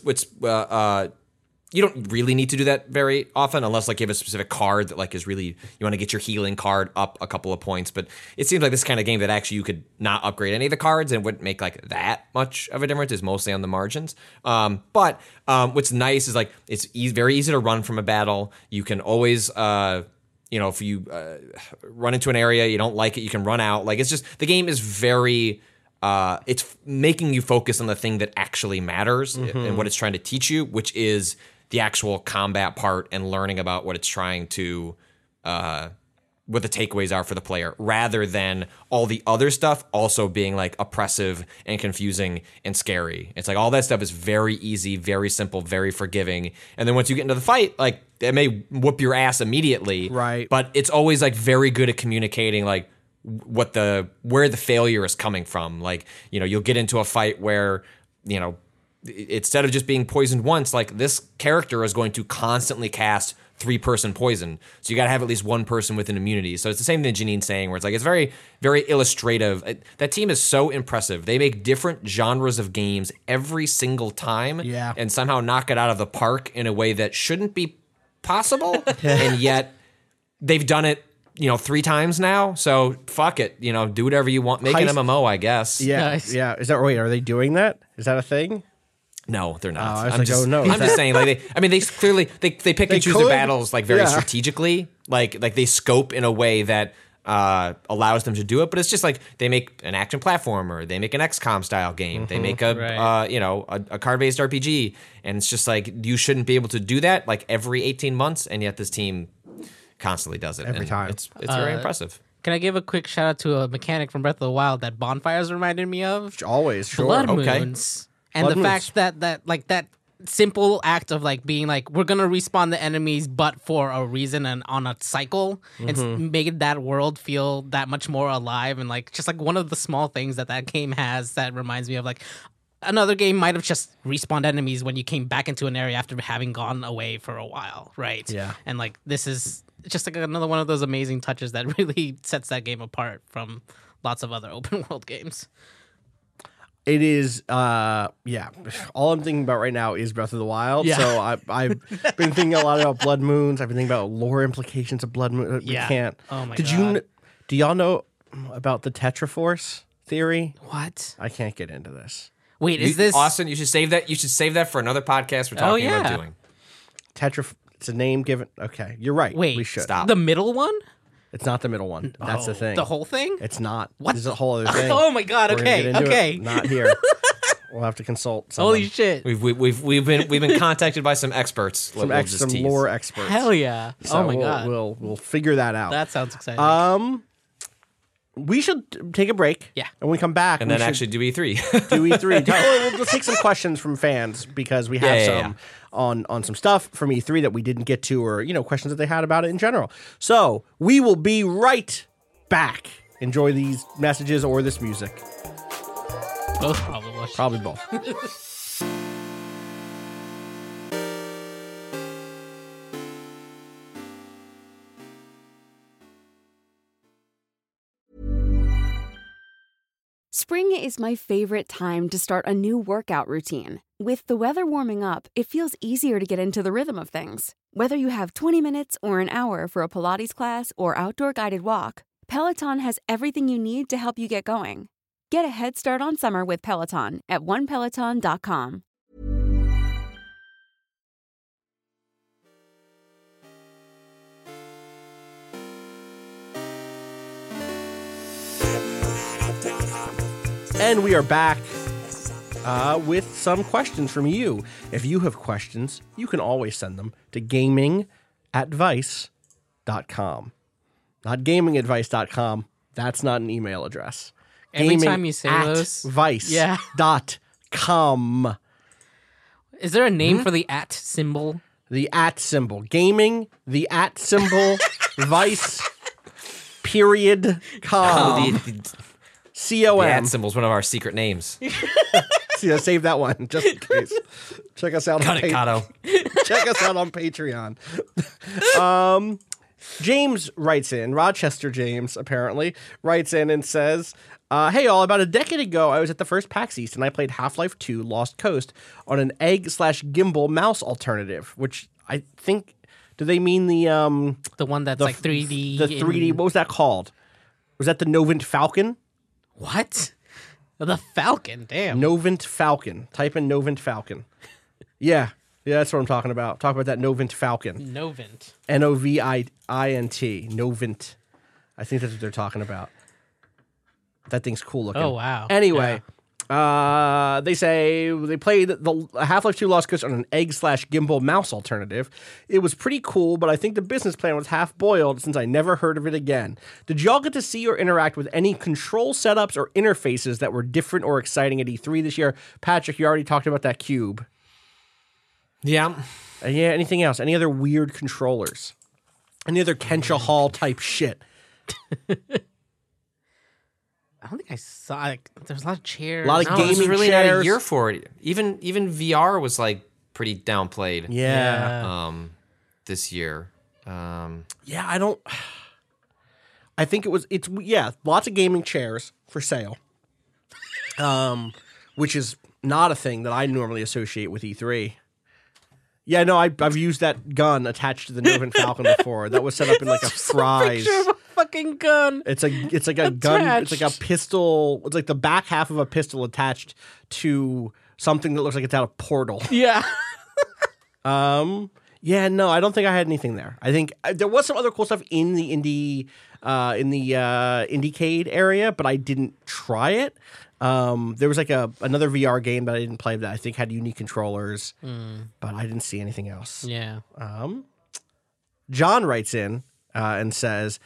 you don't really need to do that very often unless like you have a specific card that like is really you want to get your healing card up a couple of points. But it seems like this kind of game that actually you could not upgrade any of the cards and it wouldn't make like that much of a difference. Is mostly on the margins. But what's nice is like it's very easy to run from a battle. You can always if you run into an area you don't like it, you can run out. Like it's just the game is very. It's making you focus on the thing that actually matters and what it's trying to teach you, which is the actual combat part and learning about what it's trying to, what the takeaways are for the player, rather than all the other stuff also being like oppressive and confusing and scary. It's like all that stuff is very easy, very simple, very forgiving. And then once you get into the fight, like it may whoop your ass immediately, Right. But it's always like very good at communicating like where the failure is coming from. Like, you'll get into a fight where, instead of just being poisoned once, like this character is going to constantly cast 3-person poison. So you got to have at least one person with an immunity. So it's the same thing Janine's saying, where it's like, it's very, very illustrative. That team is so impressive. They make different genres of games every single time Yeah. and somehow knock it out of the park in a way that shouldn't be possible. And yet they've done it 3 times now, so fuck it. Do whatever you want. Make an MMO, I guess. Yeah, Nice. yeah. Is that right? Are they doing that? Is that a thing? No, they're not. Oh, I was I'm like, just, oh, no. I'm just saying, like, they clearly they pick and choose could. their battles like very Yeah. strategically. Like they scope in a way that allows them to do it. But it's just like they make an action platformer, they make an XCOM style game, they make a a card based RPG, and it's just like you shouldn't be able to do that like every 18 months, and yet this team constantly does it Every and time. It's very impressive. Can I give a quick shout out to a mechanic from Breath of the Wild that bonfires reminded me of? Always, sure. Blood Okay. moons. And Blood the moons. fact that simple act of like being like we're gonna respawn the enemies but for a reason and on a cycle and make that world feel that much more alive, and like just like one of the small things that game has that reminds me of like another game might have just respawned enemies when you came back into an area after having gone away for a while, right? Yeah. And like this is just like another one of those amazing touches that really sets that game apart from lots of other open world games. It is, yeah. All I'm thinking about right now is Breath of the Wild. Yeah. So I've been thinking a lot about Blood Moons. I've been thinking about lore implications of Blood Moon. We Yeah. can't. Oh my Do God. y'all know about the Tetraforce theory? What? I can't get into this. Wait, is this Austin? You should save that. You should save that for another podcast we're talking about yeah. doing. It's a name given. Okay, you're right. Wait, we should. stop. the middle one? It's not the middle one. That's the thing. The whole thing? It's not. What? This is a whole other thing. Oh my God! We're gonna Okay, get into okay. it. Not here. We'll have to consult someone. Holy shit! We've been contacted by some experts. Some, We'll just some tease. lore experts. Hell yeah! So Oh my we'll, God, We'll figure that out. that sounds exciting. We should take a break. Yeah. And when we come back, And we then should actually do E3. do E3. We'll take some questions from fans because we have Yeah. some on some stuff from E3 that we didn't get to, or questions that they had about it in general. So we will be right back. Enjoy these messages or this music. Both probably. Probably both. Spring is my favorite time to start a new workout routine. With the weather warming up, it feels easier to get into the rhythm of things. Whether you have 20 minutes or an hour for a Pilates class or outdoor guided walk, Peloton has everything you need to help you get going. Get a head start on summer with Peloton at onepeloton.com. And we are back with some questions from you. If you have questions, you can always send them to gamingadvice.com. Not gamingadvice.com. That's not an email address. Every time you say those. Vice.com. Is there a name for the at symbol? The at symbol. Gaming, the at symbol, vice, period, com. The C-O-M. at symbol's one of our secret names. Yeah, save that one just in case. Check us out. Cut it, Kato. Check us out on Patreon. James writes in, Rochester James apparently writes in and says, hey all, about a decade ago I was at the first PAX East and I played Half-Life 2 Lost Coast on an egg/gimbal mouse alternative, which I think, do they mean the one that's like 3D? The 3D, what was that called? Was that the Novant Falcon? What? The Falcon, damn. Novant Falcon. Type in Novant Falcon. Yeah, that's what I'm talking about. Talk about that Novant Falcon. Novant. Novint. Novant. I think that's what they're talking about. That thing's cool looking. Oh, wow. Anyway, they say they played the Half-Life 2 Lost Coast on an egg/gimbal mouse alternative. It was pretty cool, but I think the business plan was half-boiled since I never heard of it again. Did y'all get to see or interact with any control setups or interfaces that were different or exciting at E3 this year? Patrick, you already talked about that cube. Yeah. Yeah, anything else? Any other weird controllers? Any other Kensha Hall type shit? I don't think I saw. Like, there's a lot of chairs. A lot of No, this was gaming really not chairs. a year for it. Even VR was like pretty downplayed. Yeah. This year. Yeah, I think it's lots of gaming chairs for sale. Which is not a thing that I normally associate with E3. Yeah, no, I've used that gun attached to the Novant Falcon before. That was set up in like a Fry's. Picture of a fucking gun. It's like a gun. It's like a pistol. It's like the back half of a pistol attached to something that looks like it's out of Portal. Yeah. Yeah, no, I don't think I had anything there. I think there was some other cool stuff in the Indiecade area, but I didn't try it. There was like another VR game that I didn't play that I think had unique controllers, but I didn't see anything else. Yeah. John writes in and says,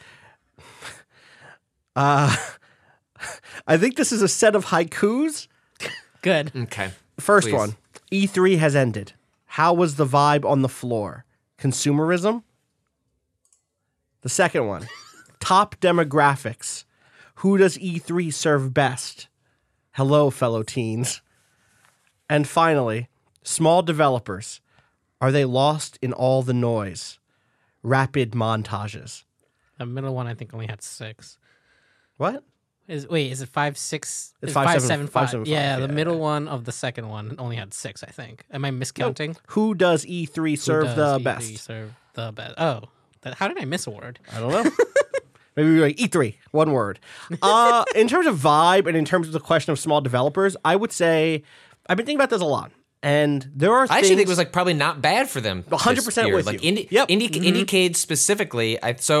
I think this is a set of haikus. Good. Okay. First Please. one, E3 has ended. How was the vibe on the floor? Consumerism? The second one, top demographics. Who does E3 serve best? Hello, fellow teens. And finally, small developers. Are they lost in all the noise? Rapid montages. The middle one, I think, only had 6. What? Is it 5, 6? It's 575. 575. Yeah, the Yeah. middle one of the second one only had 6, I think. Am I miscounting? Who does E3 serve Who the does E3 best? Serve the best. Oh, how did I miss a word? I don't know. Maybe we're like E3, one word. In terms of vibe and in terms of the question of small developers, I would say I've been thinking about this a lot. And there are I actually think it was like probably not bad for them. 100% this year. with like you. Yep. Indiecade specifically.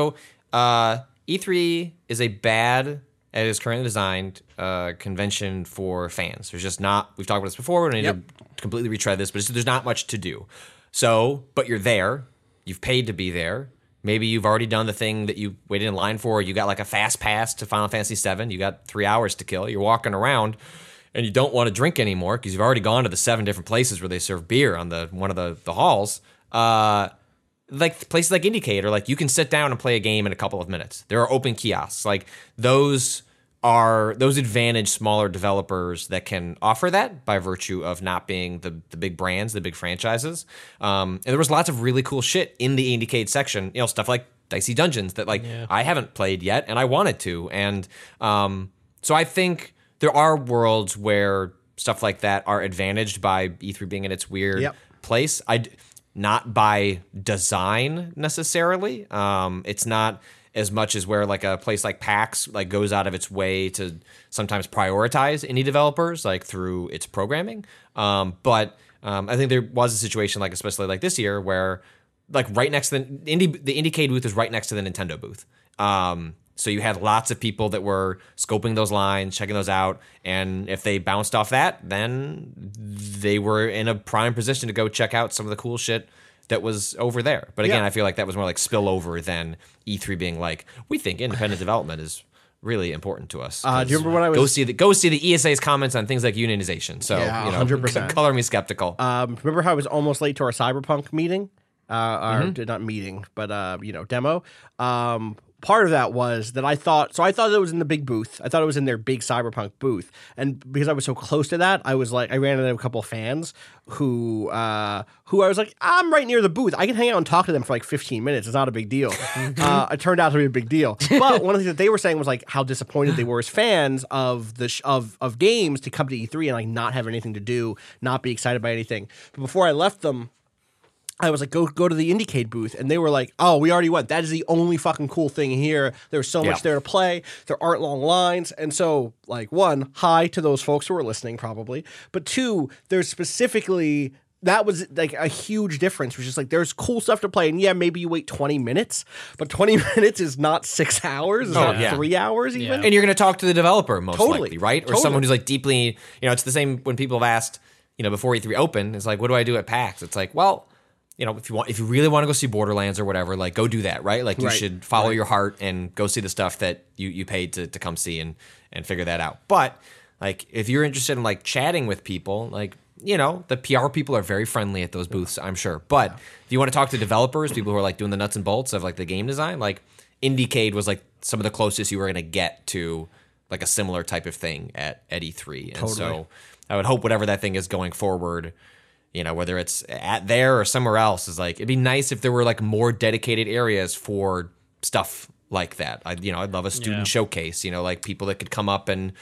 E3 is a bad, as it's currently designed, convention for fans. There's just not. We've talked about this before. We don't need to completely retread this, but there's not much to do. So, but you're there. You've paid to be there. Maybe you've already done the thing that you waited in line for. You got like a fast pass to Final Fantasy VII. You got 3 hours to kill. You're walking around, and you don't want to drink anymore because you've already gone to the 7 different places where they serve beer on one of the halls. Like places like Indiecade, or like you can sit down and play a game in a couple of minutes. There are open kiosks. Like those advantage smaller developers that can offer that by virtue of not being the big brands, the big franchises. And there was lots of really cool shit in the Indiecade section, stuff like Dicey Dungeons that I haven't played yet and I wanted to. And so I think there are worlds where stuff like that are advantaged by E3 being in its weird place. Not by design necessarily. It's not as much as where like a place like PAX like goes out of its way to sometimes prioritize indie developers like through its programming. But I think there was a situation like especially like this year where like right next to the Indiecade booth is right next to the Nintendo booth. So you had lots of people that were scoping those lines, checking those out, and if they bounced off that, then they were in a prime position to go check out some of the cool shit that was over there. But again, I feel like that was more like spillover than E3 being like, we think independent development is really important to us. Do you remember when I was go see the ESA's comments on things like unionization? So Yeah, you know, 100%. color me skeptical. remember how I was almost late to our Cyberpunk meeting? Not meeting, but demo. Part of that was that I thought it was in the big booth. I thought it was in their big Cyberpunk booth. And because I was so close to that, I was like, I ran into a couple of fans who I was like, I'm right near the booth. I can hang out and talk to them for like 15 minutes. It's not a big deal. It turned out to be a big deal. But one of the things that they were saying was like how disappointed they were as fans of of games to come to E3 and like not have anything to do, not be excited by anything. But before I left them, I was like, go to the Indiecade booth. And they were like, oh, we already went. That is the only fucking cool thing here. There's so much there to play. There aren't long lines. And so, like, one, hi to those folks who are listening, probably. But two, there's specifically, that was like a huge difference, which is like, there's cool stuff to play. And yeah, maybe you wait 20 minutes, but 20 minutes is not 6 hours. It's not 3 hours even. And you're going to talk to the developer most Totally. likely, right? Or Totally. someone who's like deeply, it's the same when people have asked, before E3 open, it's like, what do I do at PAX? It's like, well, if you really want to go see Borderlands or whatever, like go do that, right? Like you should follow your heart and go see the stuff that you paid to come see and figure that out. But like if you're interested in like chatting with people, like the PR people are very friendly at those booths, I'm sure. But if you want to talk to developers, people who are like doing the nuts and bolts of like the game design, like Indiecade was like some of the closest you were going to get to like a similar type of thing at E3. And so I would hope whatever that thing is going forward, whether it's at there or somewhere else, is like, it'd be nice if there were like more dedicated areas for stuff like that. I'd love a student showcase, like people that could come up and,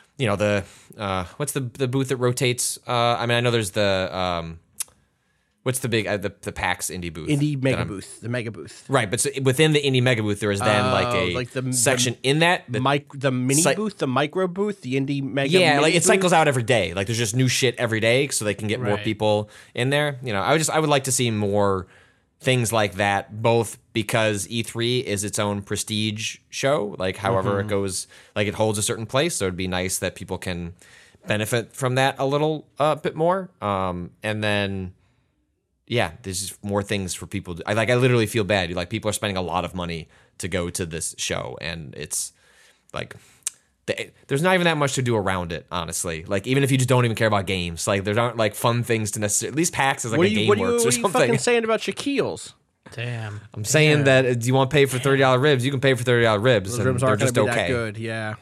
what's the booth that rotates? I know there's the, what's the big, the PAX indie booth? Indie mega booth, the mega booth. Right. But so within the indie mega booth, there is then the section in that. The mini booth, the micro booth, the indie mega Yeah, like it booth? cycles out every day. Like there's just new shit every day, so they can get more people in there. I would like to see more things like that, both because E3 is its own prestige show. Like however it goes, like it holds a certain place. So it'd be nice that people can benefit from that a little bit more. And then. Yeah, there's just more things for people. I literally feel bad. Like people are spending a lot of money to go to this show, and it's like there's not even that much to do around it, honestly. Like even if you just don't even care about games, like there aren't like fun things to necessarily. At least PAX is like a GameWorks or something. What are you fucking saying about Shaquille's? Damn. I'm saying that do you want to pay for $30 ribs? You can pay for $30 ribs. Those and ribs they're aren't going just to be okay. that good. Yeah.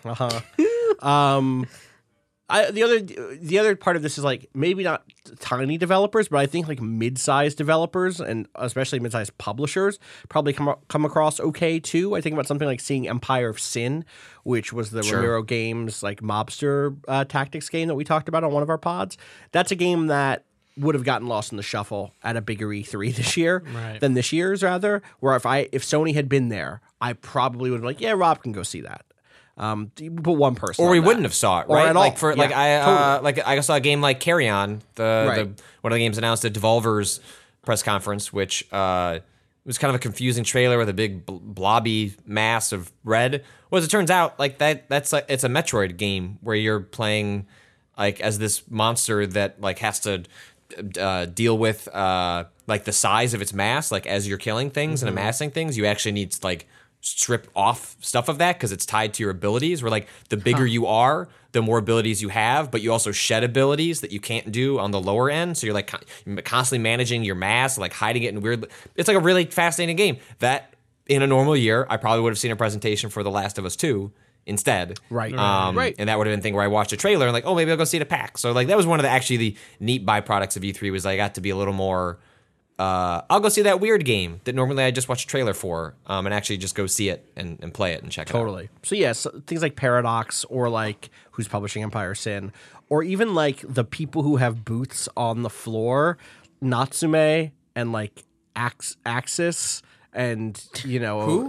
The other part of this is like maybe not tiny developers, but I think like mid-sized developers and especially mid-sized publishers probably come across okay too. I think about something like seeing Empire of Sin, which was the Ramiro Games like mobster tactics game that we talked about on one of our pods. That's a game that would have gotten lost in the shuffle at a bigger E3 this year than this year's rather. Where if Sony had been there, I probably would have been like, yeah, Rob can go see that. You put one person, or on we that. wouldn't have saw it, Or right? at all. Like for Yeah, I saw a game like Carry On, the one of the games announced at Devolver's press conference, which was kind of a confusing trailer with a big blobby mass of red. Well, as it turns out, like that's like it's a Metroid game where you're playing like as this monster that like has to deal with like the size of its mass, like as you're killing things and amassing things, you actually need to like strip off stuff of that because it's tied to your abilities, where like the bigger you are, the more abilities you have, but you also shed abilities that you can't do on the lower end. So you're like constantly managing your mass, like hiding it in weird. It's like a really fascinating game that in a normal year, I probably would have seen a presentation for The Last of Us 2 instead. Right. And that would have been a thing where I watched a trailer and like, oh, maybe I'll go see it at PAX. So like that was one of the neat byproducts of E3 was I got to be a little more I'll go see that weird game that normally I just watch a trailer for and actually just go see it and play it and check it out. Totally. So yes, things like Paradox or like who's publishing Empire Sin, or even like the people who have booths on the floor, Natsume and like Axis and who?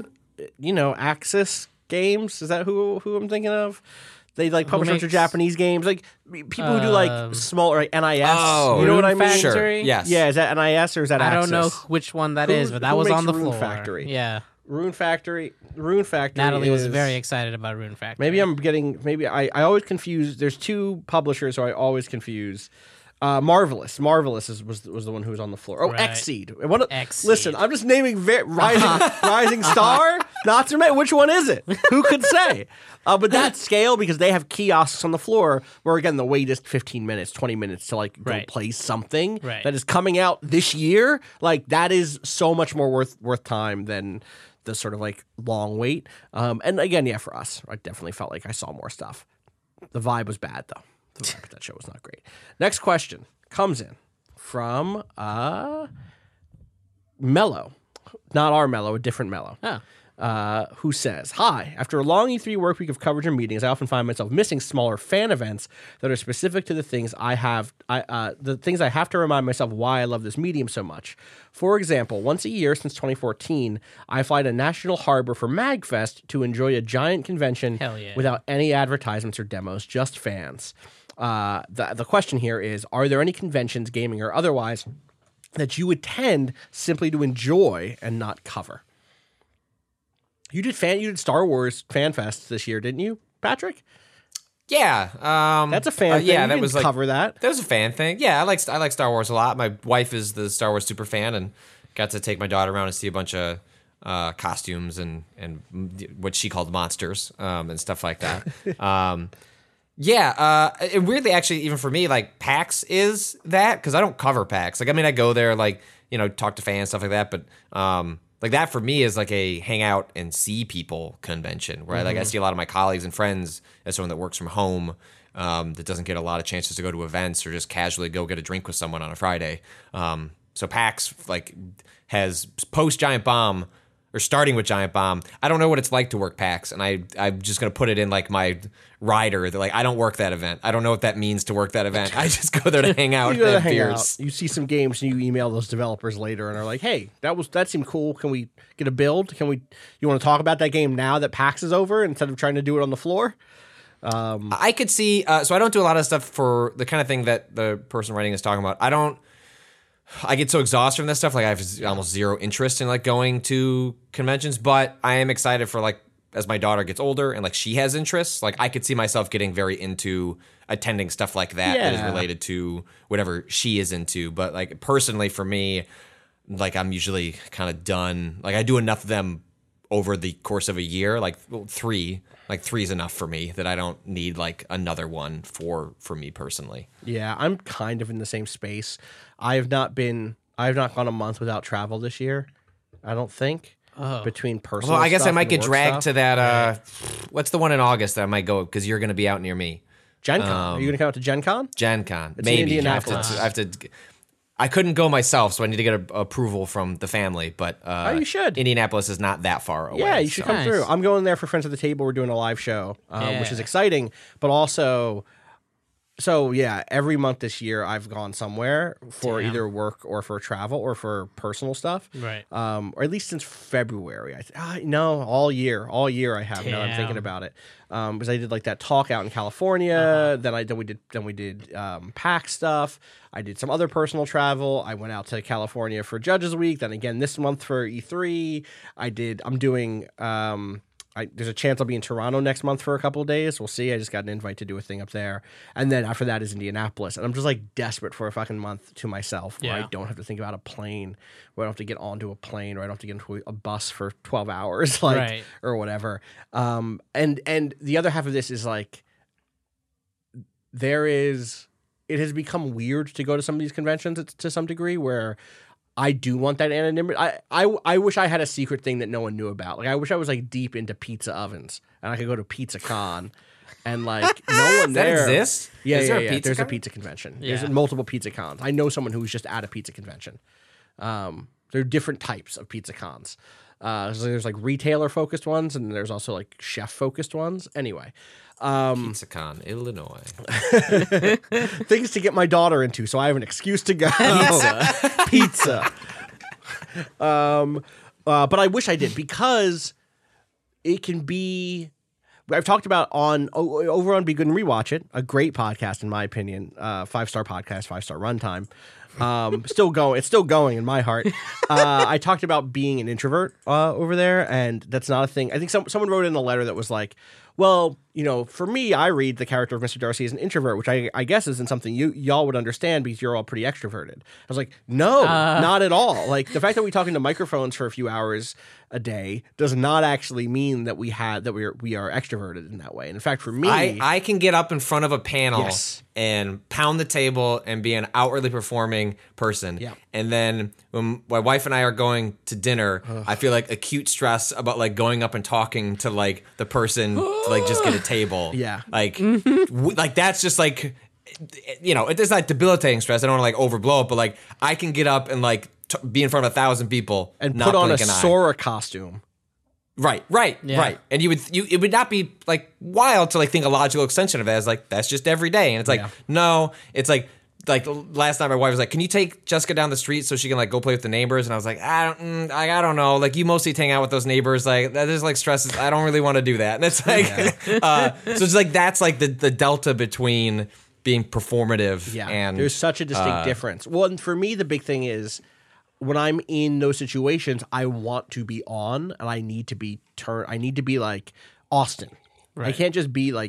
Axis Games. Is that who I'm thinking of? They like publish a bunch of makes- Japanese games, like people who do like smaller like NIS. Oh, you know what I mean? Sure. Factory? Yes. Yeah, is that NIS or is that I Axis? don't know which one that Who- is, but that who was makes on the Rune floor. Factory? Yeah. Rune Factory. Natalie was is- very excited about Rune Factory. Maybe I always confuse. There's two publishers who I always confuse. Marvelous was the one who was on the floor. Oh, Right. Xseed. Xseed. Listen, I'm just naming Rising Star. Natsume. Which one is it? Who could say? But that scale because they have kiosks on the floor where again the wait is 15 minutes, 20 minutes to like go Right. play something Right. that is coming out this year. Like that is so much more worth time than the sort of like long wait. And again, yeah, for us, I definitely felt like I saw more stuff. The vibe was bad though. The vibe of that show was not great. Next question comes in from Mello, not our Mello, a different Mello. Who says, "Hi, after a long E3 work week of coverage and meetings, I often find myself missing smaller fan events that are specific to the things I have to remind myself why I love this medium so much. For example, once a year since 2014, I fly to National Harbor for MagFest to enjoy a giant convention Hell yeah. without any advertisements or demos, just fans. The question here is, are there any conventions, gaming or otherwise, that you attend simply to enjoy and not cover?" You did Star Wars Fan Fest this year, didn't you, Patrick? Yeah, That's a fan thing. Yeah, You that didn't was like cover that. That was a fan thing. Yeah, I like Star Wars a lot. My wife is the Star Wars super fan, and got to take my daughter around and see a bunch of costumes and what she called monsters and stuff like that. And weirdly, actually, even for me, like PAX is that because I don't cover PAX. Like, I mean, I go there, like talk to fans, stuff like that, but. Like that for me is like a hang out and see people convention where I see a lot of my colleagues and friends as someone that works from home that doesn't get a lot of chances to go to events or just casually go get a drink with someone on a Friday. So PAX like has post Giant Bomb or starting with Giant Bomb. I don't know what it's like to work PAX, and I'm just gonna put it in like my rider that like I don't work that event. I don't know what that means to work that event. I just go there to hang out You and go have hang beers. out. You see some games and you email those developers later and are like, "Hey, that seemed cool. Can we get a build? You want to talk about that game now that PAX is over instead of trying to do it on the floor?" I could see. So I don't do a lot of stuff for the kind of thing that the person writing is talking about. I get so exhausted from this stuff. Like I have almost zero interest in like going to conventions, but I am excited for like as my daughter gets older and like she has interests. Like I could see myself getting very into attending stuff like that that is Yeah. related to whatever she is into. But like personally for me, like I'm usually kind of done. Like I do enough of them over the course of a year. Like three is enough for me that I don't need like another one for me personally. Yeah, I'm kind of in the same space. I've not gone a month without travel this year. I don't think between personal. Well, I guess I stuff might and get work dragged stuff. to that. What's the one in August that I might go because you're going to be out near me? Gen Con. Are you going to come out to Gen Con? Gen Con. It's in Maybe. Indianapolis. I have to. I couldn't go myself, so I need to get approval from the family. But you should. Indianapolis is not that far away. Yeah, you should so- come through. I'm going there for Friends at the Table. We're doing a live show, which is Yeah. exciting, but also. So yeah, every month this year I've gone somewhere for either work or for travel or for personal stuff. Right. Or at least since February. No, all year I have. Now I'm thinking Damn. about it. Because I did like that talk out in California. Then we did PAX stuff. I did some other personal travel. I went out to California for Judges Week. Then again this month for E3. I'm doing. There's a chance I'll be in Toronto next month for a couple of days. We'll see. I just got an invite to do a thing up there. And then after that is Indianapolis. And I'm just like desperate for a fucking month to myself where I Yeah. don't have to think about a plane, where I don't have to get onto a plane, or I don't have to get into a bus for 12 hours, Right. or whatever. And the other half of this is like, it has become weird to go to some of these conventions to some degree where I do want that anonymity. I wish I had a secret thing that no one knew about. Like I wish I was like deep into pizza ovens and I could go to Pizza Con and like no one Does that there. exist? Yeah, Is yeah, there a yeah. pizza There's a con? pizza convention. Yeah. There's multiple pizza cons. I know someone who's just at a pizza convention. There are different types of pizza cons. So there's like retailer focused ones and there's also like chef focused ones. Anyway, PizzaCon, Illinois. things to get my daughter into, so I have an excuse to go. Pizza. But I wish I did because it can be. I've talked about over on Be Good and Rewatch It, a great podcast in my opinion, 5-star podcast, 5-star runtime. Still going. It's still going in my heart. I talked about being an introvert over there, and that's not a thing. I think someone wrote in a letter that was like, well, for me, I read the character of Mr. Darcy as an introvert, which I guess isn't something y'all would understand because you're all pretty extroverted. I was like, no, not at all. Like the fact that we talk into microphones for a few hours a day does not actually mean that we are extroverted in that way. And in fact, for me, I can get up in front of a panel Yes. and pound the table and be an outwardly performing person. Yeah. And then when my wife and I are going to dinner, I feel like acute stress about like going up and talking to like the person to like just get a table. Yeah. Like, like that's just like, it's not debilitating stress. I don't want to like overblow it, but like I can get up and like be in front of 1,000 people and not put on a blink an eye. Sora costume. Right. Yeah. And it would not be like wild to like think a logical extension of it as like that's just every day. And it's like no, it's like last night my wife was like, "Can you take Jessica down the street so she can like go play with the neighbors?" And I was like, I don't know. Like you mostly hang out with those neighbors. Like that is like stresses. I don't really want to do that. And it's like, so it's like that's like the delta between being performative and there's such a distinct difference. Well, and for me, the big thing is when I'm in those situations, I want to be on, and I need to be I need to be like Austin. Right. I can't just be.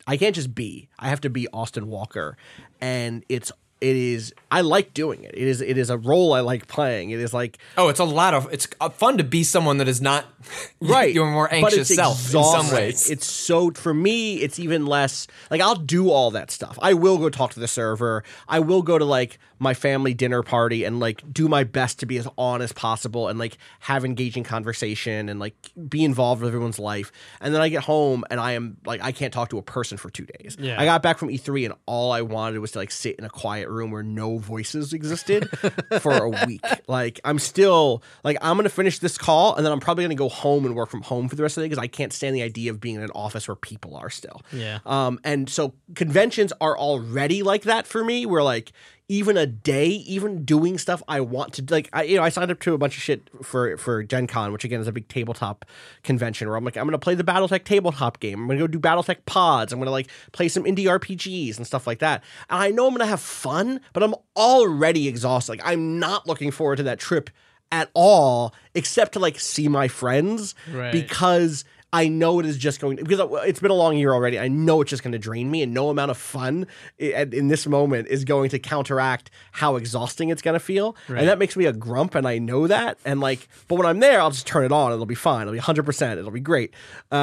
I have to be Austin Walker, and it is. I like doing it. It is a role I like playing. It is like it's fun to be someone that is not right. your more anxious self exhausting. in some ways. It's so for me, it's even less like I'll do all that stuff. I will go talk to the server. I will go to like my family dinner party and like do my best to be as on as possible and like have engaging conversation and like be involved with everyone's life. And then I get home and I am like I can't talk to a person for 2 days. Yeah. I got back from E3 and all I wanted was to like sit in a quiet room where no voices existed for a week. Like I'm still like I'm gonna finish this call and then I'm probably gonna go home and work from home for the rest of the day because I can't stand the idea of being in an office where people are still. Yeah. And so conventions are already like that for me, where like even a day, even doing stuff I want to like, I signed up to a bunch of shit for Gen Con, which again is a big tabletop convention where I'm like, I'm going to play the Battletech tabletop game. I'm going to go do Battletech pods. I'm going to like play some indie RPGs and stuff like that. And I know I'm going to have fun, but I'm already exhausted. Like I'm not looking forward to that trip at all, except to like see my friends because I know it is just going to, because it's been a long year already. I know it's just going to drain me, and no amount of fun in this moment is going to counteract how exhausting it's going to feel. Right. And that makes me a grump, and I know that. And like, but when I'm there, I'll just turn it on. It'll be fine. It'll be 100%. It'll be great.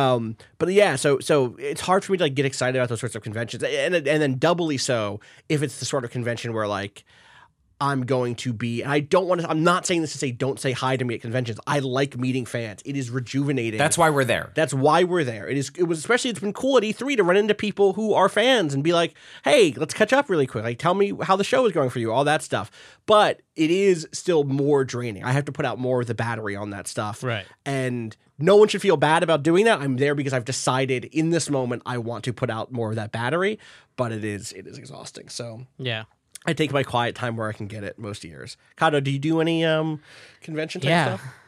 But yeah, so it's hard for me to like get excited about those sorts of conventions, and then doubly so if it's the sort of convention where like I'm going to be, and I don't want to, I'm not saying this to say don't say hi to me at conventions. I like meeting fans. It is rejuvenating. That's why we're there. That's why we're there. It's been cool at E3 to run into people who are fans and be like, hey, let's catch up really quick. Like, tell me how the show is going for you, all that stuff. But it is still more draining. I have to put out more of the battery on that stuff. Right. And no one should feel bad about doing that. I'm there because I've decided in this moment I want to put out more of that battery, but it is exhausting. So yeah. I take my quiet time where I can get it most years. Kato, do you do any convention type stuff?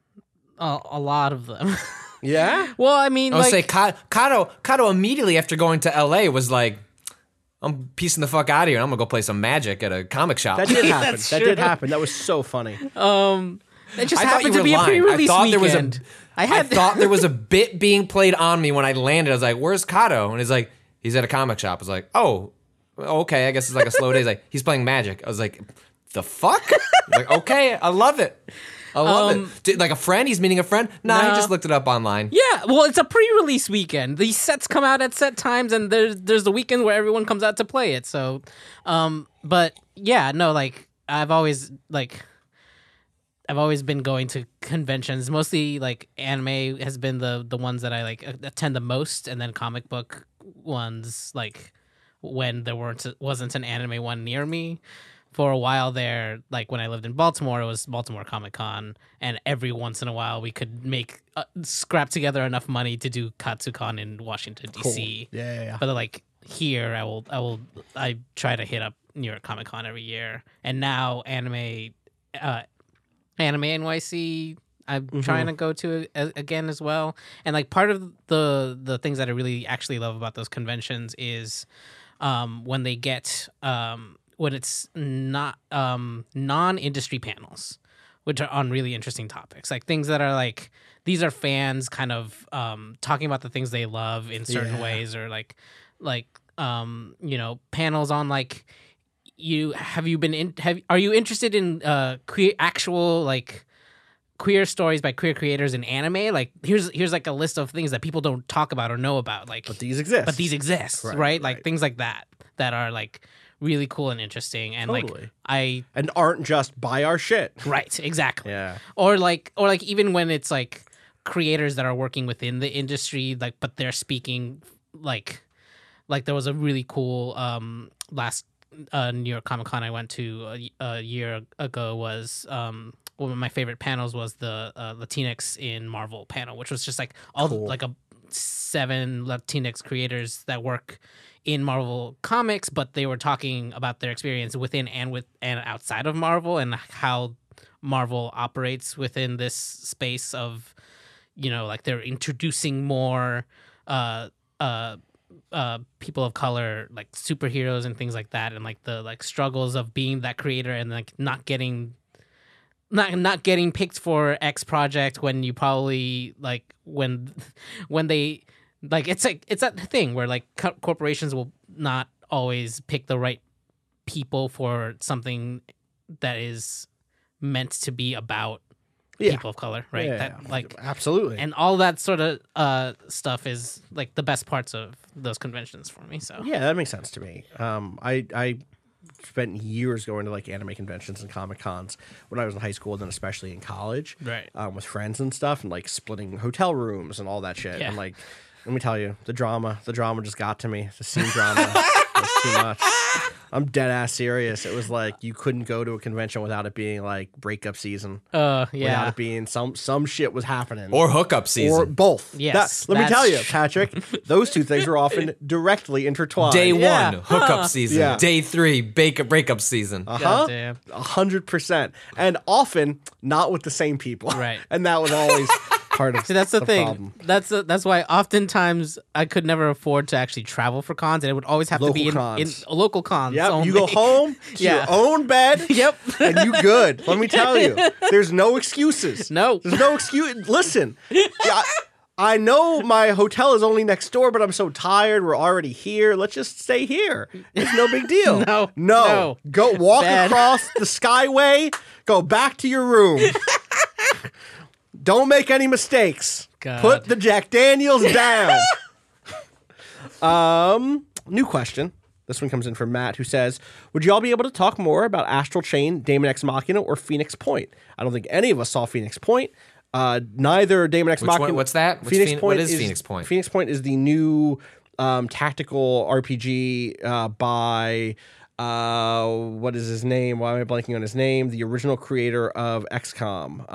A lot of them. Yeah? Well, I mean, I would like, say Kato immediately after going to LA was like, I'm piecing the fuck out of here. I'm gonna go play some Magic at a comic shop. That did happen. That's That true. did happen. That was so funny. it just I thought happened you to were be a lying. pre-release I thought there was a- weekend. I thought there was a bit being played on me when I landed. I was like, "Where's Kato?" And he's like, "He's at a comic shop." I was like, "Oh, okay. I guess it's like a slow day." He's like, "He's playing Magic." I was like, "The fuck?" Like, okay, I love it. I love it. Like a friend? He's meeting a friend? Nah, he just looked it up online. Yeah, well, it's a pre-release weekend. These sets come out at set times, and there's the weekend where everyone comes out to play it. So, but yeah, no, like I've always been going to conventions. Mostly like anime has been the ones that I like attend the most, and then comic book ones like when there wasn't an anime one near me. For a while there, like when I lived in Baltimore, it was Baltimore Comic Con, and every once in a while we could scrap together enough money to do KatsuCon in Washington DC. Cool. Yeah. But like here, I try to hit up New York Comic Con every year, and now Anime NYC I'm trying to go to again as well. And like part of the things that I really actually love about those conventions is when they get when it's not non-industry panels, which are on really interesting topics, like things that are like these are fans kind of talking about the things they love in certain ways, or like you know, panels on like are you interested in actual like queer stories by queer creators in anime? Like here's like a list of things that people don't talk about or know about, like But these exist. right? Like things like that are like really cool and interesting, and Totally. like And aren't just buy our shit. right, exactly. Yeah. Or like even when it's like creators that are working within the industry, like but they're speaking like there was a really cool last New York Comic Con I went to a year ago was one of my favorite panels was the Latinx in Marvel panel, which was just like all like 7 Latinx creators that work in Marvel comics, but they were talking about their experience within and outside of Marvel, and how Marvel operates within this space of, you know, like they're introducing more people of color, like superheroes and things like that, and like the like struggles of being that creator and like not getting picked for X project when you probably like when they like it's that thing where like corporations will not always pick the right people for something that is meant to be about people of color, right? That like absolutely. and all that sort of stuff is like the best parts of those conventions for me. So Yeah, that makes sense to me. I spent years going to like anime conventions and Comic Cons when I was in high school, and then especially in college, right, with friends and stuff, and like splitting hotel rooms and all that shit. Yeah. And like, let me tell you, the drama just got to me. The scene drama was too much. I'm dead ass serious. It was like you couldn't go to a convention without it being like breakup season. Without it being some shit was happening. Or hookup season. Or both. Yes, Let me tell you, that's Patrick, those two things are often directly intertwined. Day Yeah. 1, hookup season. Yeah. Day 3, breakup season. Goddamn. 100%. And often not with the same people. Right. And that was always part of See, that's the thing. problem. That's why oftentimes I could never afford to actually travel for cons, and it would always have to be in local cons. Yep, only. you go home to your own bed. Yep. And you good. Let me tell you. There's no excuses. No. There's no excuse. Listen. I know my hotel is only next door, but I'm so tired. We're already here. Let's just stay here. It's no big deal. No. Go walk Bad. across the Skyway. Go back to your room. Don't make any mistakes. God. Put the Jack Daniels down. New question. This one comes in from Matt, who says, would you all be able to talk more about Astral Chain, Daemon X Machina, or Phoenix Point? I don't think any of us saw Phoenix Point. Neither Daemon X Which Machina. one? What's that? What is Phoenix Point? Phoenix Point is the new tactical RPG by what is his name? Why am I blanking on his name? The original creator of XCOM.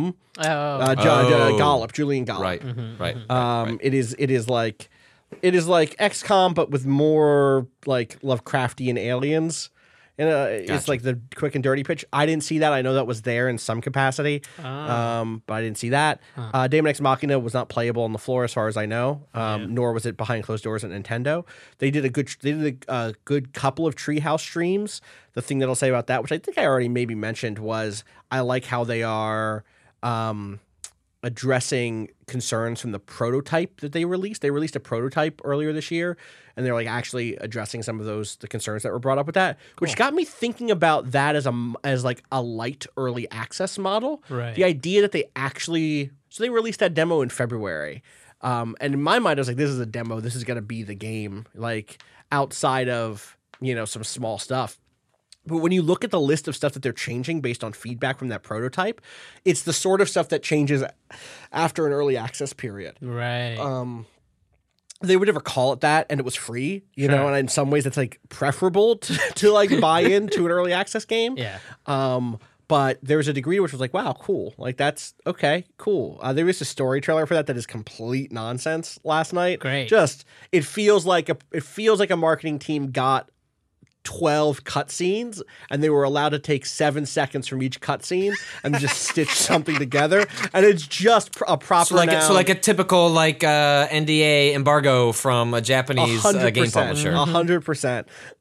Julian Gollop. Right, right. It is like XCOM, but with more like Lovecraftian aliens. And it's like the quick and dirty pitch. I didn't see that. I know that was there in some capacity, but I didn't see that. Daemon X Machina was not playable on the floor, as far as I know. Nor was it behind closed doors at Nintendo. They did a good couple of Treehouse streams. The thing that I'll say about that, which I think I already maybe mentioned, was I like how they are addressing concerns from the prototype that they released. They released a prototype earlier this year, and they're like actually addressing some of the concerns that were brought up with that, which got me thinking about that as like a light early access model. Right. The idea that they released that demo in February. And in my mind, I was like, this is a demo. This is going to be the game, like outside of, some small stuff. But when you look at the list of stuff that they're changing based on feedback from that prototype, it's the sort of stuff that changes after an early access period. Right. They would never call it that, and it was free, know, and in some ways it's like preferable to like buy into an early access game. Yeah. But there's a degree which was like, wow, cool. Like, that's okay, cool. There was a story trailer for that is complete nonsense last night. Great. Just, it feels like a marketing team got 12 cutscenes, and they were allowed to take 7 seconds from each cutscene and just stitch something together. And it's just a proper So like a typical like NDA embargo from a Japanese game publisher. 100%.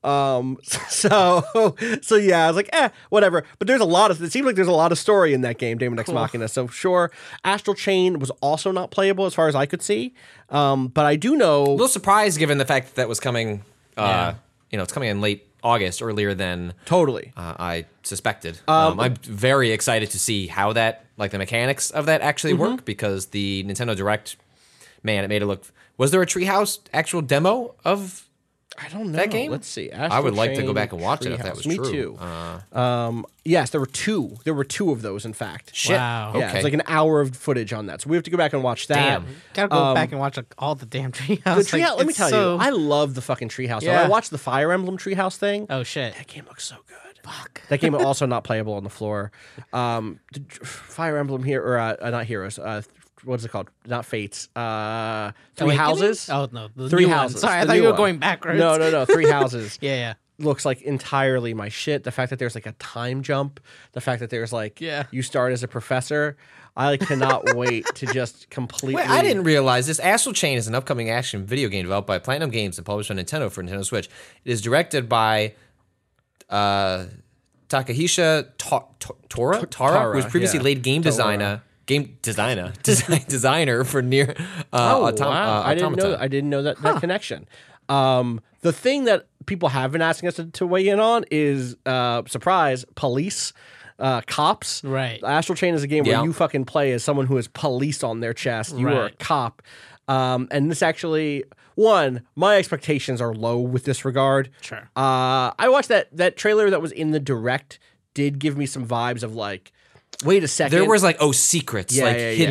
So yeah, I was like, whatever. But it seems like there's a lot of story in that game, Daemon X Machina. So sure, Astral Chain was also not playable as far as I could see. But I do know. A little surprised given the fact that was coming. It's coming in late August, earlier than Totally. I suspected. I'm very excited to see how the mechanics of that actually work, because the Nintendo Direct, man, it made it look. Was there a Treehouse actual demo of? I don't know. That game? Let's see. I would like to go back and watch it if that was Me true. too. Yes, there were two. There were 2 of those, in fact. Shit. Wow. Yeah, Okay. it's like an hour of footage on that. So we have to go back and watch that. Damn. Gotta go back and watch all the damn treehouse. The treehouse, let me tell you, I love the fucking treehouse. Yeah. I watched the Fire Emblem treehouse thing. Oh shit. That game looks so good. Fuck. That game also not playable on the floor. Fire Emblem here, or not Heroes. What's it called? Not Fates. Three Awakening? Houses. Oh no, the Three new one. Houses. Sorry, I The thought new you were one. going backwards. No. Three Houses. Yeah. Looks like entirely my shit. The fact that there's like a time jump, the fact that there's like you start as a professor. I cannot wait to just completely. Wait, I didn't realize this. Astral Chain is an upcoming action video game developed by Platinum Games and published on Nintendo for Nintendo Switch. It is directed by Takahisa Tara, who was previously lead designer for Nier Wow. I didn't know. Automata. I didn't know that connection. The thing that people have been asking us to weigh in on is surprise police. Cops. Right. Astral Chain is a game where Yeah. you fucking play as someone who has police on their chest. You are a Right. cop. And this actually, my expectations are low with this regard. Sure. I watched that trailer that was in the Direct, did give me some vibes of like, wait a second. There was like secrets, Yeah, like yeah, hidden,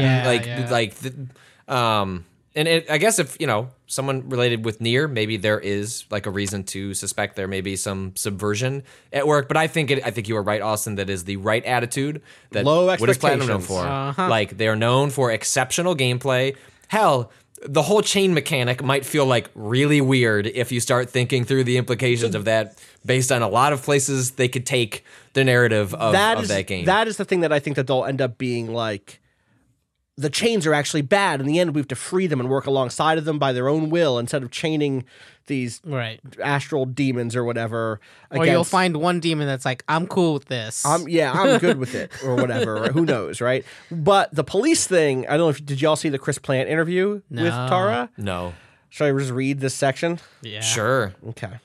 yeah. And I guess if someone related with Nier, maybe there is like a reason to suspect there may be some subversion at work. But I think you are right, Austin. That is the right attitude. That Low what is Platinum known expectations. for? Like they are known for exceptional gameplay. Hell, the whole chain mechanic might feel like really weird if you start thinking through the implications of that, based on a lot of places they could take the narrative of that game. That is the thing that I think that they'll end up being like. The chains are actually bad. In the end, we have to free them and work alongside of them by their own will instead of chaining these Right. astral demons or whatever. Or you'll find one demon that's like, I'm cool with this. I'm good with it or whatever. Or who knows, right? But the police thing, I don't know if did y'all see the Chris Plant interview with Tara? No, Should I just read this section? yeah. sure. Okay.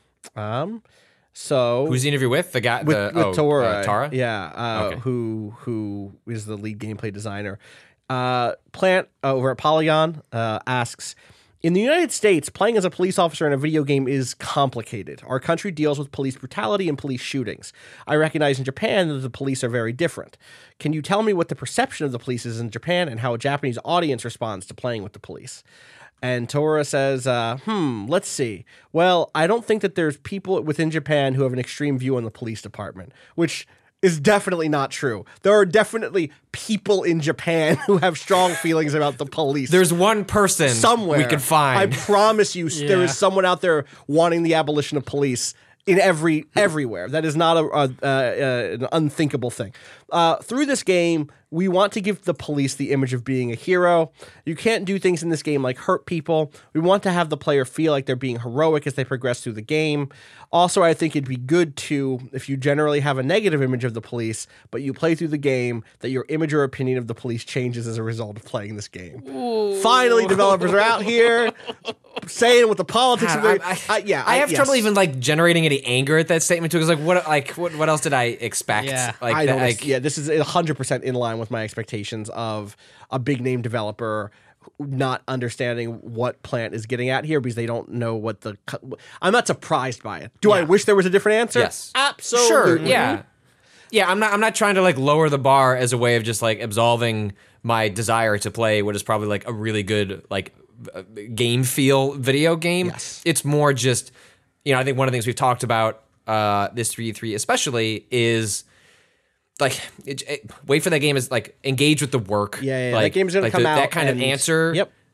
So Who's the interview with? The guy, with Tara? Tara. Yeah. Okay. Who is the lead gameplay designer? Plant over at Polygon asks, in the United States, playing as a police officer in a video game is complicated. Our country deals with police brutality and police shootings. I recognize in Japan that the police are very different. Can you tell me what the perception of the police is in Japan and how a Japanese audience responds to playing with the police? And Tora says, let's see. Well, I don't think that there's people within Japan who have an extreme view on the police department, which is definitely not true. There are definitely people in Japan who have strong feelings about the police. There's one person somewhere we could find. I promise you, there is someone out there wanting the abolition of police in everywhere. That is not an unthinkable thing. Through this game, we want to give the police the image of being a hero. You can't do things in this game like hurt people. We want to have the player feel like they're being heroic as they progress through the game. Also, I think it'd be good to, if you generally have a negative image of the police, but you play through the game, that your image or opinion of the police changes as a result of playing this game. Ooh. Finally, developers are out here saying what the politics of their... I have trouble even like generating any anger at that statement too. Because what else did I expect? Yeah. This is 100% in line with my expectations of a big name developer not understanding what Plant is getting at here because they don't know what the... I'm not surprised by it. Do I wish there was a different answer? Yes. Absolutely. Sure, yeah. Yeah, I'm not trying to like lower the bar as a way of just like absolving my desire to play what is probably like a really good like game feel video game. Yes. It's more just, I think one of the things we've talked about this 3-3 especially is like wait for that game is like engage with the work. Yeah. Like, that game's going to come out. That kind of answer. Yep.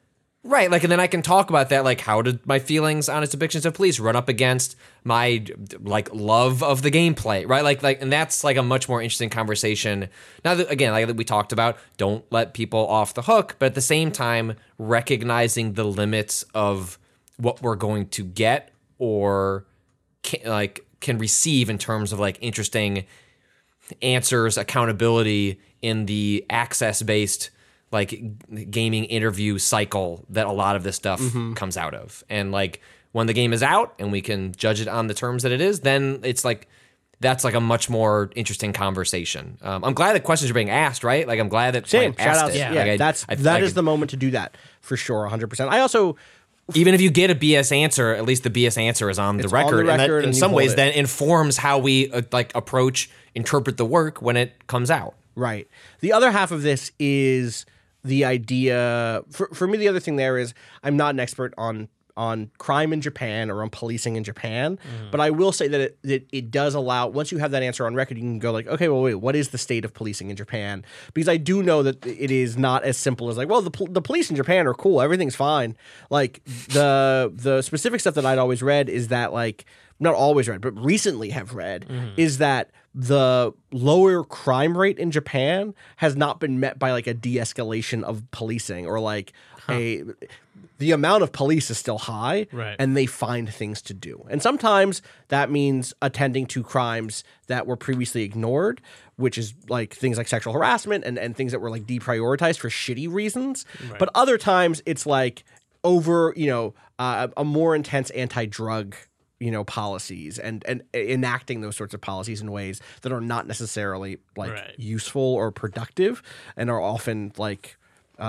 Right, like, and then I can talk about that, like, how did my feelings on its depictions of police run up against my, like, love of the gameplay, right? Like, and that's, like, a much more interesting conversation. Now, that, again, like we talked about, don't let people off the hook, but at the same time, recognizing the limits of what we're going to get or, can receive in terms of, like, interesting answers, accountability in the access-based like gaming interview cycle that a lot of this stuff comes out of. And like when the game is out and we can judge it on the terms that it is, then it's like that's like a much more interesting conversation. I'm glad that questions are being asked, right? Like I'm glad that Same. Plant asked Shout outs. it. Yeah, that is the moment to do that for sure, 100%. I also even if you get a BS answer, at least the BS answer is on the record, and that in some ways then informs how we like approach, interpret the work when it comes out. Right. The other half of this is the idea for me. The other thing there is I'm not an expert on crime in Japan or on policing in Japan, but I will say that it does allow, once you have that answer on record, you can go like, okay, well, wait, what is the state of policing in Japan? Because I do know that it is not as simple as like, well, the police in Japan are cool, everything's fine. Like the specific stuff that I'd always read is that like, not always read, but recently have read, is that the lower crime rate in Japan has not been met by like a de-escalation of policing or like the amount of police is still high, right, and they find things to do. And sometimes that means attending to crimes that were previously ignored, which is like things like sexual harassment and things that were like deprioritized for shitty reasons. Right. But other times it's like over, a more intense anti-drug policies and enacting those sorts of policies in ways that are not necessarily like useful or productive and are often like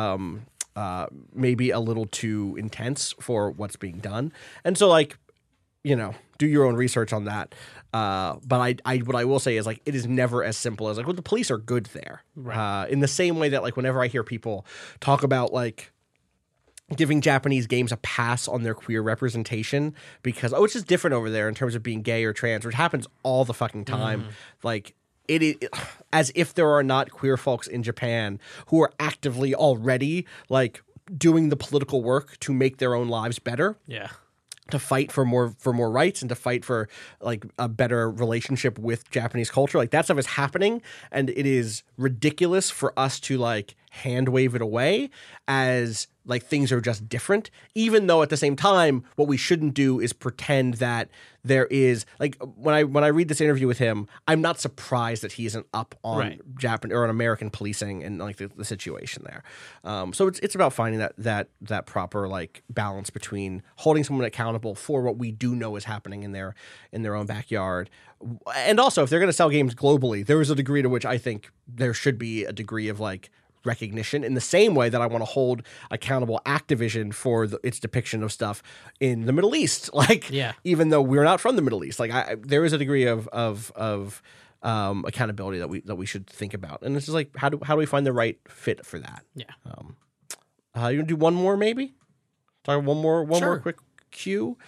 maybe a little too intense for what's being done. And so like, do your own research on that. But I what I will say is like, it is never as simple as like, well, the police are good there. Right. In the same way that like whenever I hear people talk about like, giving Japanese games a pass on their queer representation because, it's just different over there in terms of being gay or trans, which happens all the fucking time. Like, it is as if there are not queer folks in Japan who are actively already, like, doing the political work to make their own lives better. Yeah. To fight for more rights and to fight for, like, a better relationship with Japanese culture. Like, that stuff is happening, and it is ridiculous for us to, like, hand wave it away as like things are just different, even though at the same time, what we shouldn't do is pretend that there is like when I read this interview with him, I'm not surprised that he isn't up on Japan or on American policing and like the situation there. So it's about finding that proper like balance between holding someone accountable for what we do know is happening in their own backyard. And also if they're going to sell games globally, there is a degree to which I think there should be a degree of like recognition in the same way that I want to hold accountable Activision for its depiction of stuff in the Middle East. Like, even though we're not from the Middle East, like there is a degree of accountability that we should think about. And this is like, how do we find the right fit for that? Yeah. You want to do one more, maybe? Talk one more quick cue.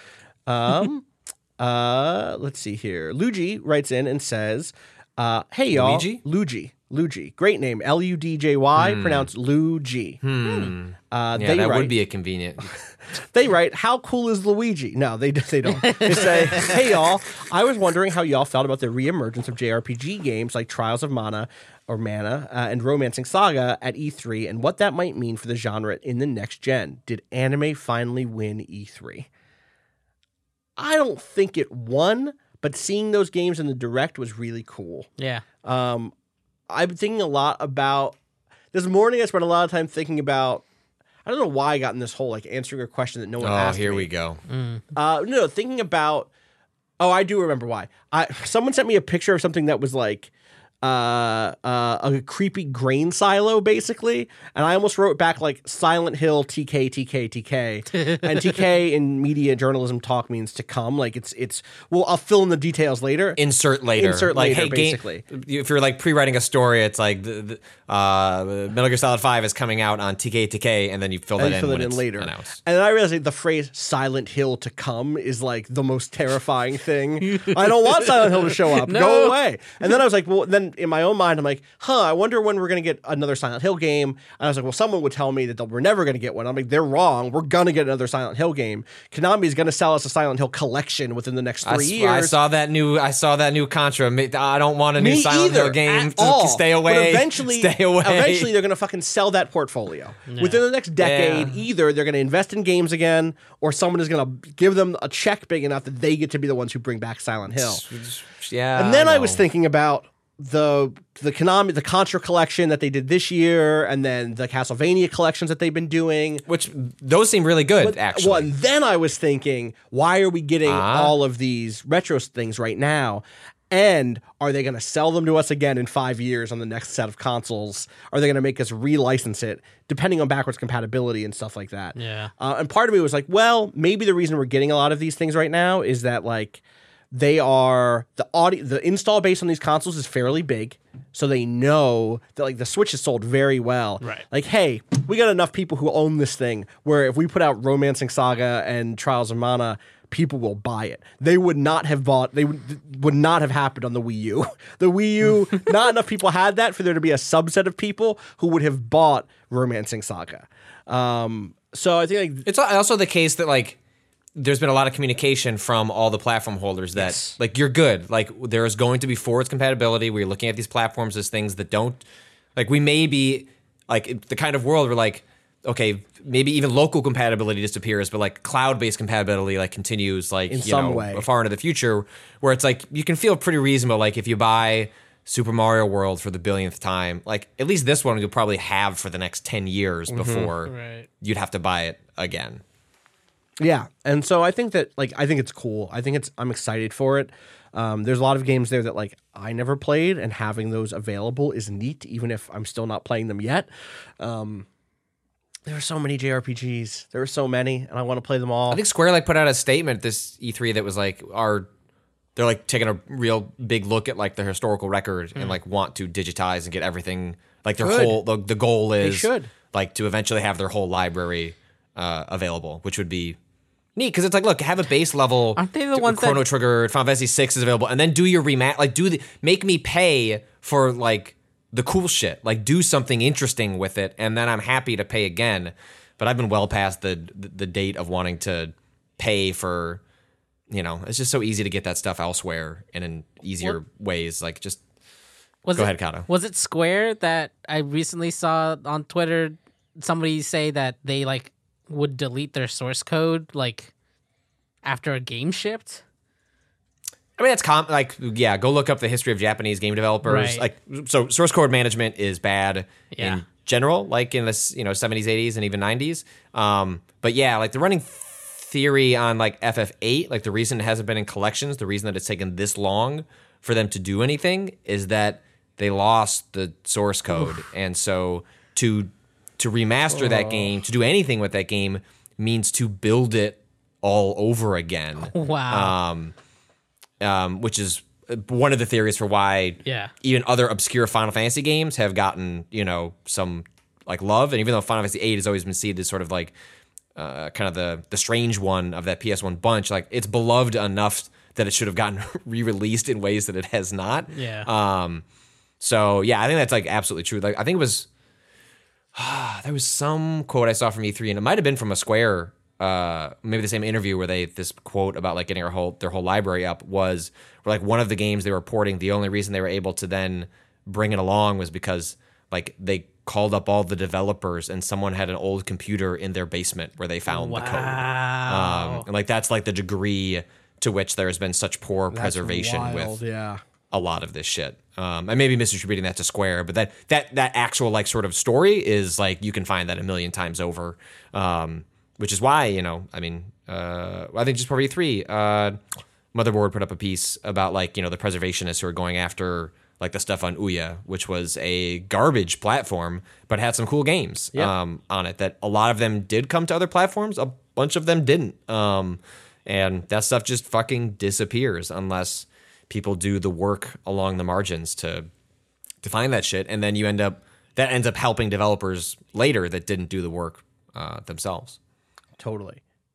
Let's see here. Luigi writes in and says, hey y'all. Luigi. Great name. Ludjy, pronounced Luigi. That would be a convenient. They write, how cool is Luigi? No, they don't. They say, hey y'all, I was wondering how y'all felt about the reemergence of JRPG games like Trials of Mana and Romancing Saga at E3 and what that might mean for the genre in the next gen. Did anime finally win E3? I don't think it won, but seeing those games in the Direct was really cool. Yeah. I'm thinking a lot about this morning. I spent a lot of time thinking about. I don't know why I got in this whole like answering a question that no one asked. Oh, here me. we go. No, thinking about. Oh, I do remember why. Someone sent me a picture of something that was like a creepy grain silo, basically, and I almost wrote back like Silent Hill TK. And TK in media journalism talk means to come. Like it's. Well, I'll fill in the details later. Insert later. Like, hey, basically. If you're like pre-writing a story, it's like the Metal Gear Solid 5 is coming out on TK, and then you fill that in when it's later announced. And then I realized like, the phrase "Silent Hill to come" is like the most terrifying thing. I don't want Silent Hill to show up. No. Go away. And then I was like, well, then then in my own mind, I'm like, I wonder when we're going to get another Silent Hill game. And I was like, well, someone would tell me that we're never going to get one. I'm like, they're wrong. We're going to get another Silent Hill game. Konami is going to sell us a Silent Hill collection within the next 3 years. I saw that new Contra. I don't want a new Silent Hill game. Stay away. But eventually they're going to fucking sell that portfolio. Yeah. Within the next decade, either they're going to invest in games again, or someone is going to give them a check big enough that they get to be the ones who bring back Silent Hill. Yeah. And then I was thinking about the Konami, the Contra collection that they did this year, and then the Castlevania collections that they've been doing. Which those seem really good, actually. Well, and then I was thinking, why are we getting all of these retro things right now? And are they going to sell them to us again in 5 years on the next set of consoles? Are they going to make us relicense it, depending on backwards compatibility and stuff like that? Yeah. And part of me was like, well, maybe the reason we're getting a lot of these things right now is that like they are the install base on these consoles is fairly big, so they know that like the Switch is sold very well. Right. Like, hey, we got enough people who own this thing where if we put out Romancing Saga and Trials of Mana, people will buy it. They would not have bought. They would not have happened on the Wii U. The Wii U, not enough people had that for there to be a subset of people who would have bought Romancing Saga. So I think like it's also the case that like there's been a lot of communication from all the platform holders that like you're good. Like there is going to be forwards compatibility. We're looking at these platforms as things that don't like we may be like the kind of world where like okay, maybe even local compatibility disappears, but like cloud-based compatibility like continues like in some way far into the future, where it's like you can feel pretty reasonable. Like if you buy Super Mario World for the billionth time, like at least this one you'll probably have for the next 10 years before you'd have to buy it again. Yeah, and so I think that like I think it's cool. I'm excited for it. There's a lot of games there that like I never played, and having those available is neat, even if I'm still not playing them yet. There are so many JRPGs. There are so many, and I want to play them all. I think Square like put out a statement this E3 that was like they're like taking a real big look at like the historical record and like want to digitize and get everything like their whole the goal is like to eventually have their whole library available, which would be neat because it's like look, have a base level. Aren't they the ones Chrono Trigger, Final Fantasy 6 is available, and then do your like make me pay for like the cool shit, like do something interesting with it, and then I'm happy to pay again. But I've been well past the date of wanting to pay for, it's just so easy to get that stuff elsewhere and in easier ways. Like just go ahead, Kato. Was it Square that I recently saw on Twitter somebody say that they like would delete their source code like after a game shipped? I mean, that's go look up the history of Japanese game developers. Right. Like, so source code management is bad Yeah. in general, like in the 70s, 80s, and even 90s. But yeah, like the running theory on like FF8, like the reason it hasn't been in collections, the reason that it's taken this long for them to do anything is that they lost the source code, and so to remaster that game, to do anything with that game, means to build it all over again. Wow. Which is one of the theories for why even other obscure Final Fantasy games have gotten, some like love. And even though Final Fantasy VIII has always been seen as sort of like kind of the strange one of that PS1 bunch, like it's beloved enough that it should have gotten re-released in ways that it has not. Yeah. So yeah, I think that's like absolutely true. Like I think it was there was some quote I saw from E3, and it might have been from a Square. Maybe the same interview where this quote about like getting their whole library up was where like one of the games they were porting, the only reason they were able to then bring it along was because like they called up all the developers and someone had an old computer in their basement where they found the code. And like that's like the degree to which there has been such poor preservation with a lot of this shit. I may be misattributing that to Square, but that actual like sort of story is like you can find that a million times over. Which is why, I think just before E3, Motherboard put up a piece about like, the preservationists who are going after like the stuff on Ouya, which was a garbage platform, but had some cool games on it that a lot of them did come to other platforms. A bunch of them didn't. And that stuff just fucking disappears unless people do the work along the margins to find that shit. And then that ends up helping developers later that didn't do the work themselves. Totally.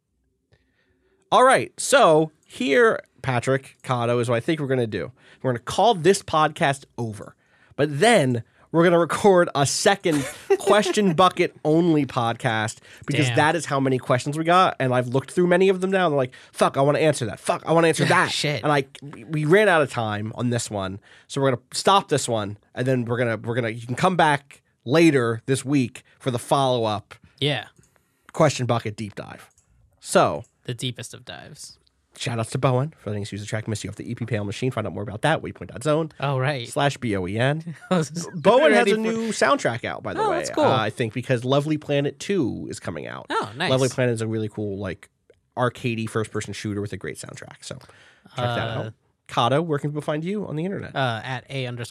All right. So here, Patrick, Kato, is what I think we're going to do. We're going to call this podcast over. But then we're going to record a second question bucket only podcast because Damn. that is how many questions we got. And I've looked through many of them now. And they're like, fuck, I want to answer that. Fuck, I want to answer that. Shit. And we ran out of time on this one. So we're going to stop this one. And then we're going to, you can come back later this week for the follow-up Yeah. question bucket deep dive. So The deepest of dives. shout outs to Bowen for letting us use the track Miss You off the EP Pale Machine. Find out more about that. Waypoint.zone Oh, right. /BOEN. I was Bowen has ready a for- new soundtrack out, by the Oh, way. that's cool. I think because Lovely Planet 2 is coming out. Oh, nice. Lovely Planet is a really cool, like, arcadey first-person shooter with a great soundtrack. So check that out. Kato, where can people find you on the internet? At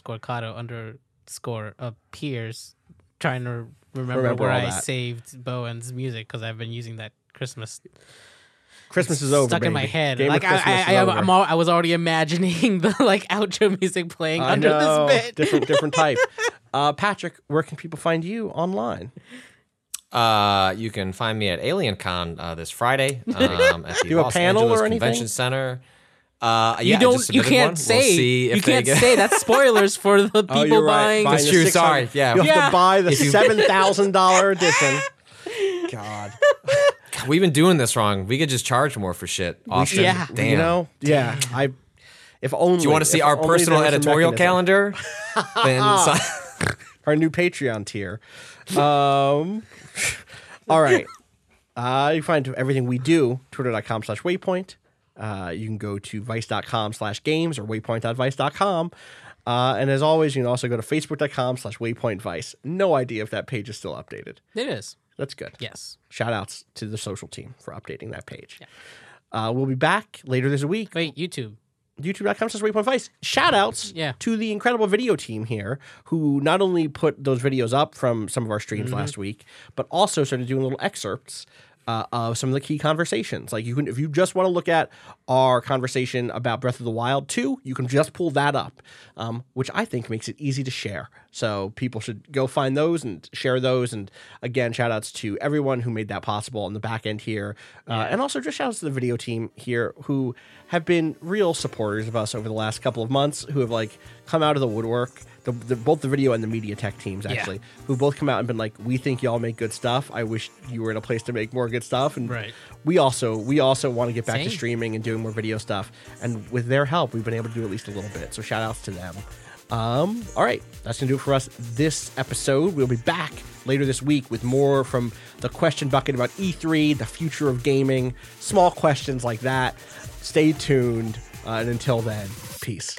_Kato_ appears. Trying to remember Remember where all I that. saved Bowen's music because I've been using that Christmas Christmas is over, stuck in my baby. head. Game of Like Christmas is over. I was already imagining the like outro music playing I under know. this bit. different type. Patrick, where can people find you online? You can find me at AlienCon this Friday at the Do a Los panel Angeles or anything? Convention Center. You Yeah, I just don't. You submitted can't one. say. We'll see if you they can't get- say that's spoilers for the people Oh, you're right. buying. Buying That's the true, 600 sorry, yeah. You have Yeah. to buy the $7,000 edition. God. We've been doing this wrong. We could just charge more for shit. Austin. Yeah. Damn. You know? Yeah. If only. Do you want to see our personal editorial calendar? Then Our new Patreon tier. All right. You can find everything we do, twitter.com/waypoint. You can go to vice.com/games or waypoint.vice.com. And as always, you can also go to facebook.com/waypointvice. No idea if that page is still updated. It is. That's good. Yes. Shout outs to the social team for updating that page. We'll be back later this week. Wait, YouTube. YouTube.com/waypointvice. Shout outs Yeah. to the incredible video team here who not only put those videos up from some of our streams last week, but also started doing little excerpts of some of the key conversations. Like you can, if you just want to look at our conversation about Breath of the Wild 2, you can just pull that up, which I think makes it easy to share. So people should go find those and share those. And again, shout outs to everyone who made that possible on the back end here. And also just shout outs to the video team here who have been real supporters of us over the last couple of months, who have like come out of the woodwork. Both the video and the media tech teams actually, who both come out and been like, we think y'all make good stuff. I wish you were in a place to make more good stuff. And Right. we also want to get back to Same. streaming and doing more video stuff. And with their help, we've been able to do at least a little bit. So shout outs to them. All right, that's gonna do it for us this episode. We'll be back later this week with more from the question bucket about E3, the future of gaming, small questions like that. Stay tuned, and until then, peace.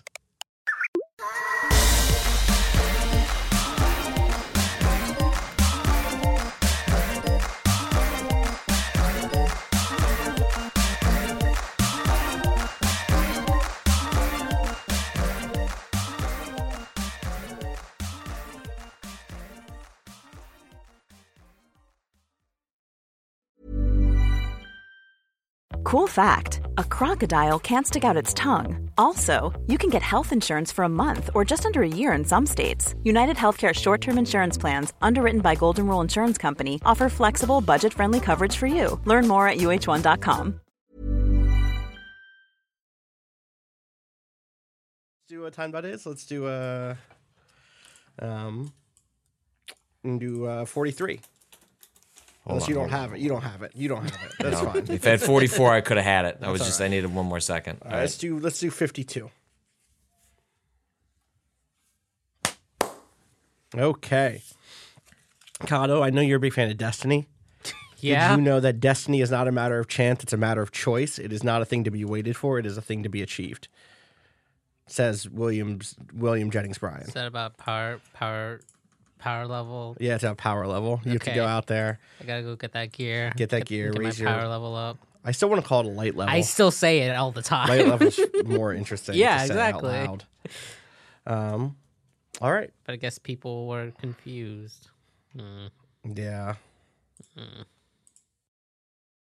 Cool fact, a crocodile can't stick out its tongue. Also, you can get health insurance for a month or just under a year in some states. United Healthcare short-term insurance plans, underwritten by Golden Rule Insurance Company, offer flexible, budget-friendly coverage for you. Learn more at uh1.com. Let's do a time that is. Let's do 43. Unless you don't have it. You don't have it. You don't have it. That's fine. if I had 44, I could have had it. I needed one more second. All right, let's do 52. Okay. Kato, I know you're a big fan of Destiny. Yeah. Did you know that Destiny is not a matter of chance, it's a matter of choice. It is not a thing to be waited for, it is a thing to be achieved. Says William Jennings Bryan. Is that about power level? Yeah, it's a power level. You have to Okay. go out there. I gotta go get that gear. Get that gear, Get my raise your- power level up. I still want to call it a light level. I still say it all the time. Light level's more interesting. Yeah, to say exactly. Out loud. All right. But I guess people were confused. Yeah.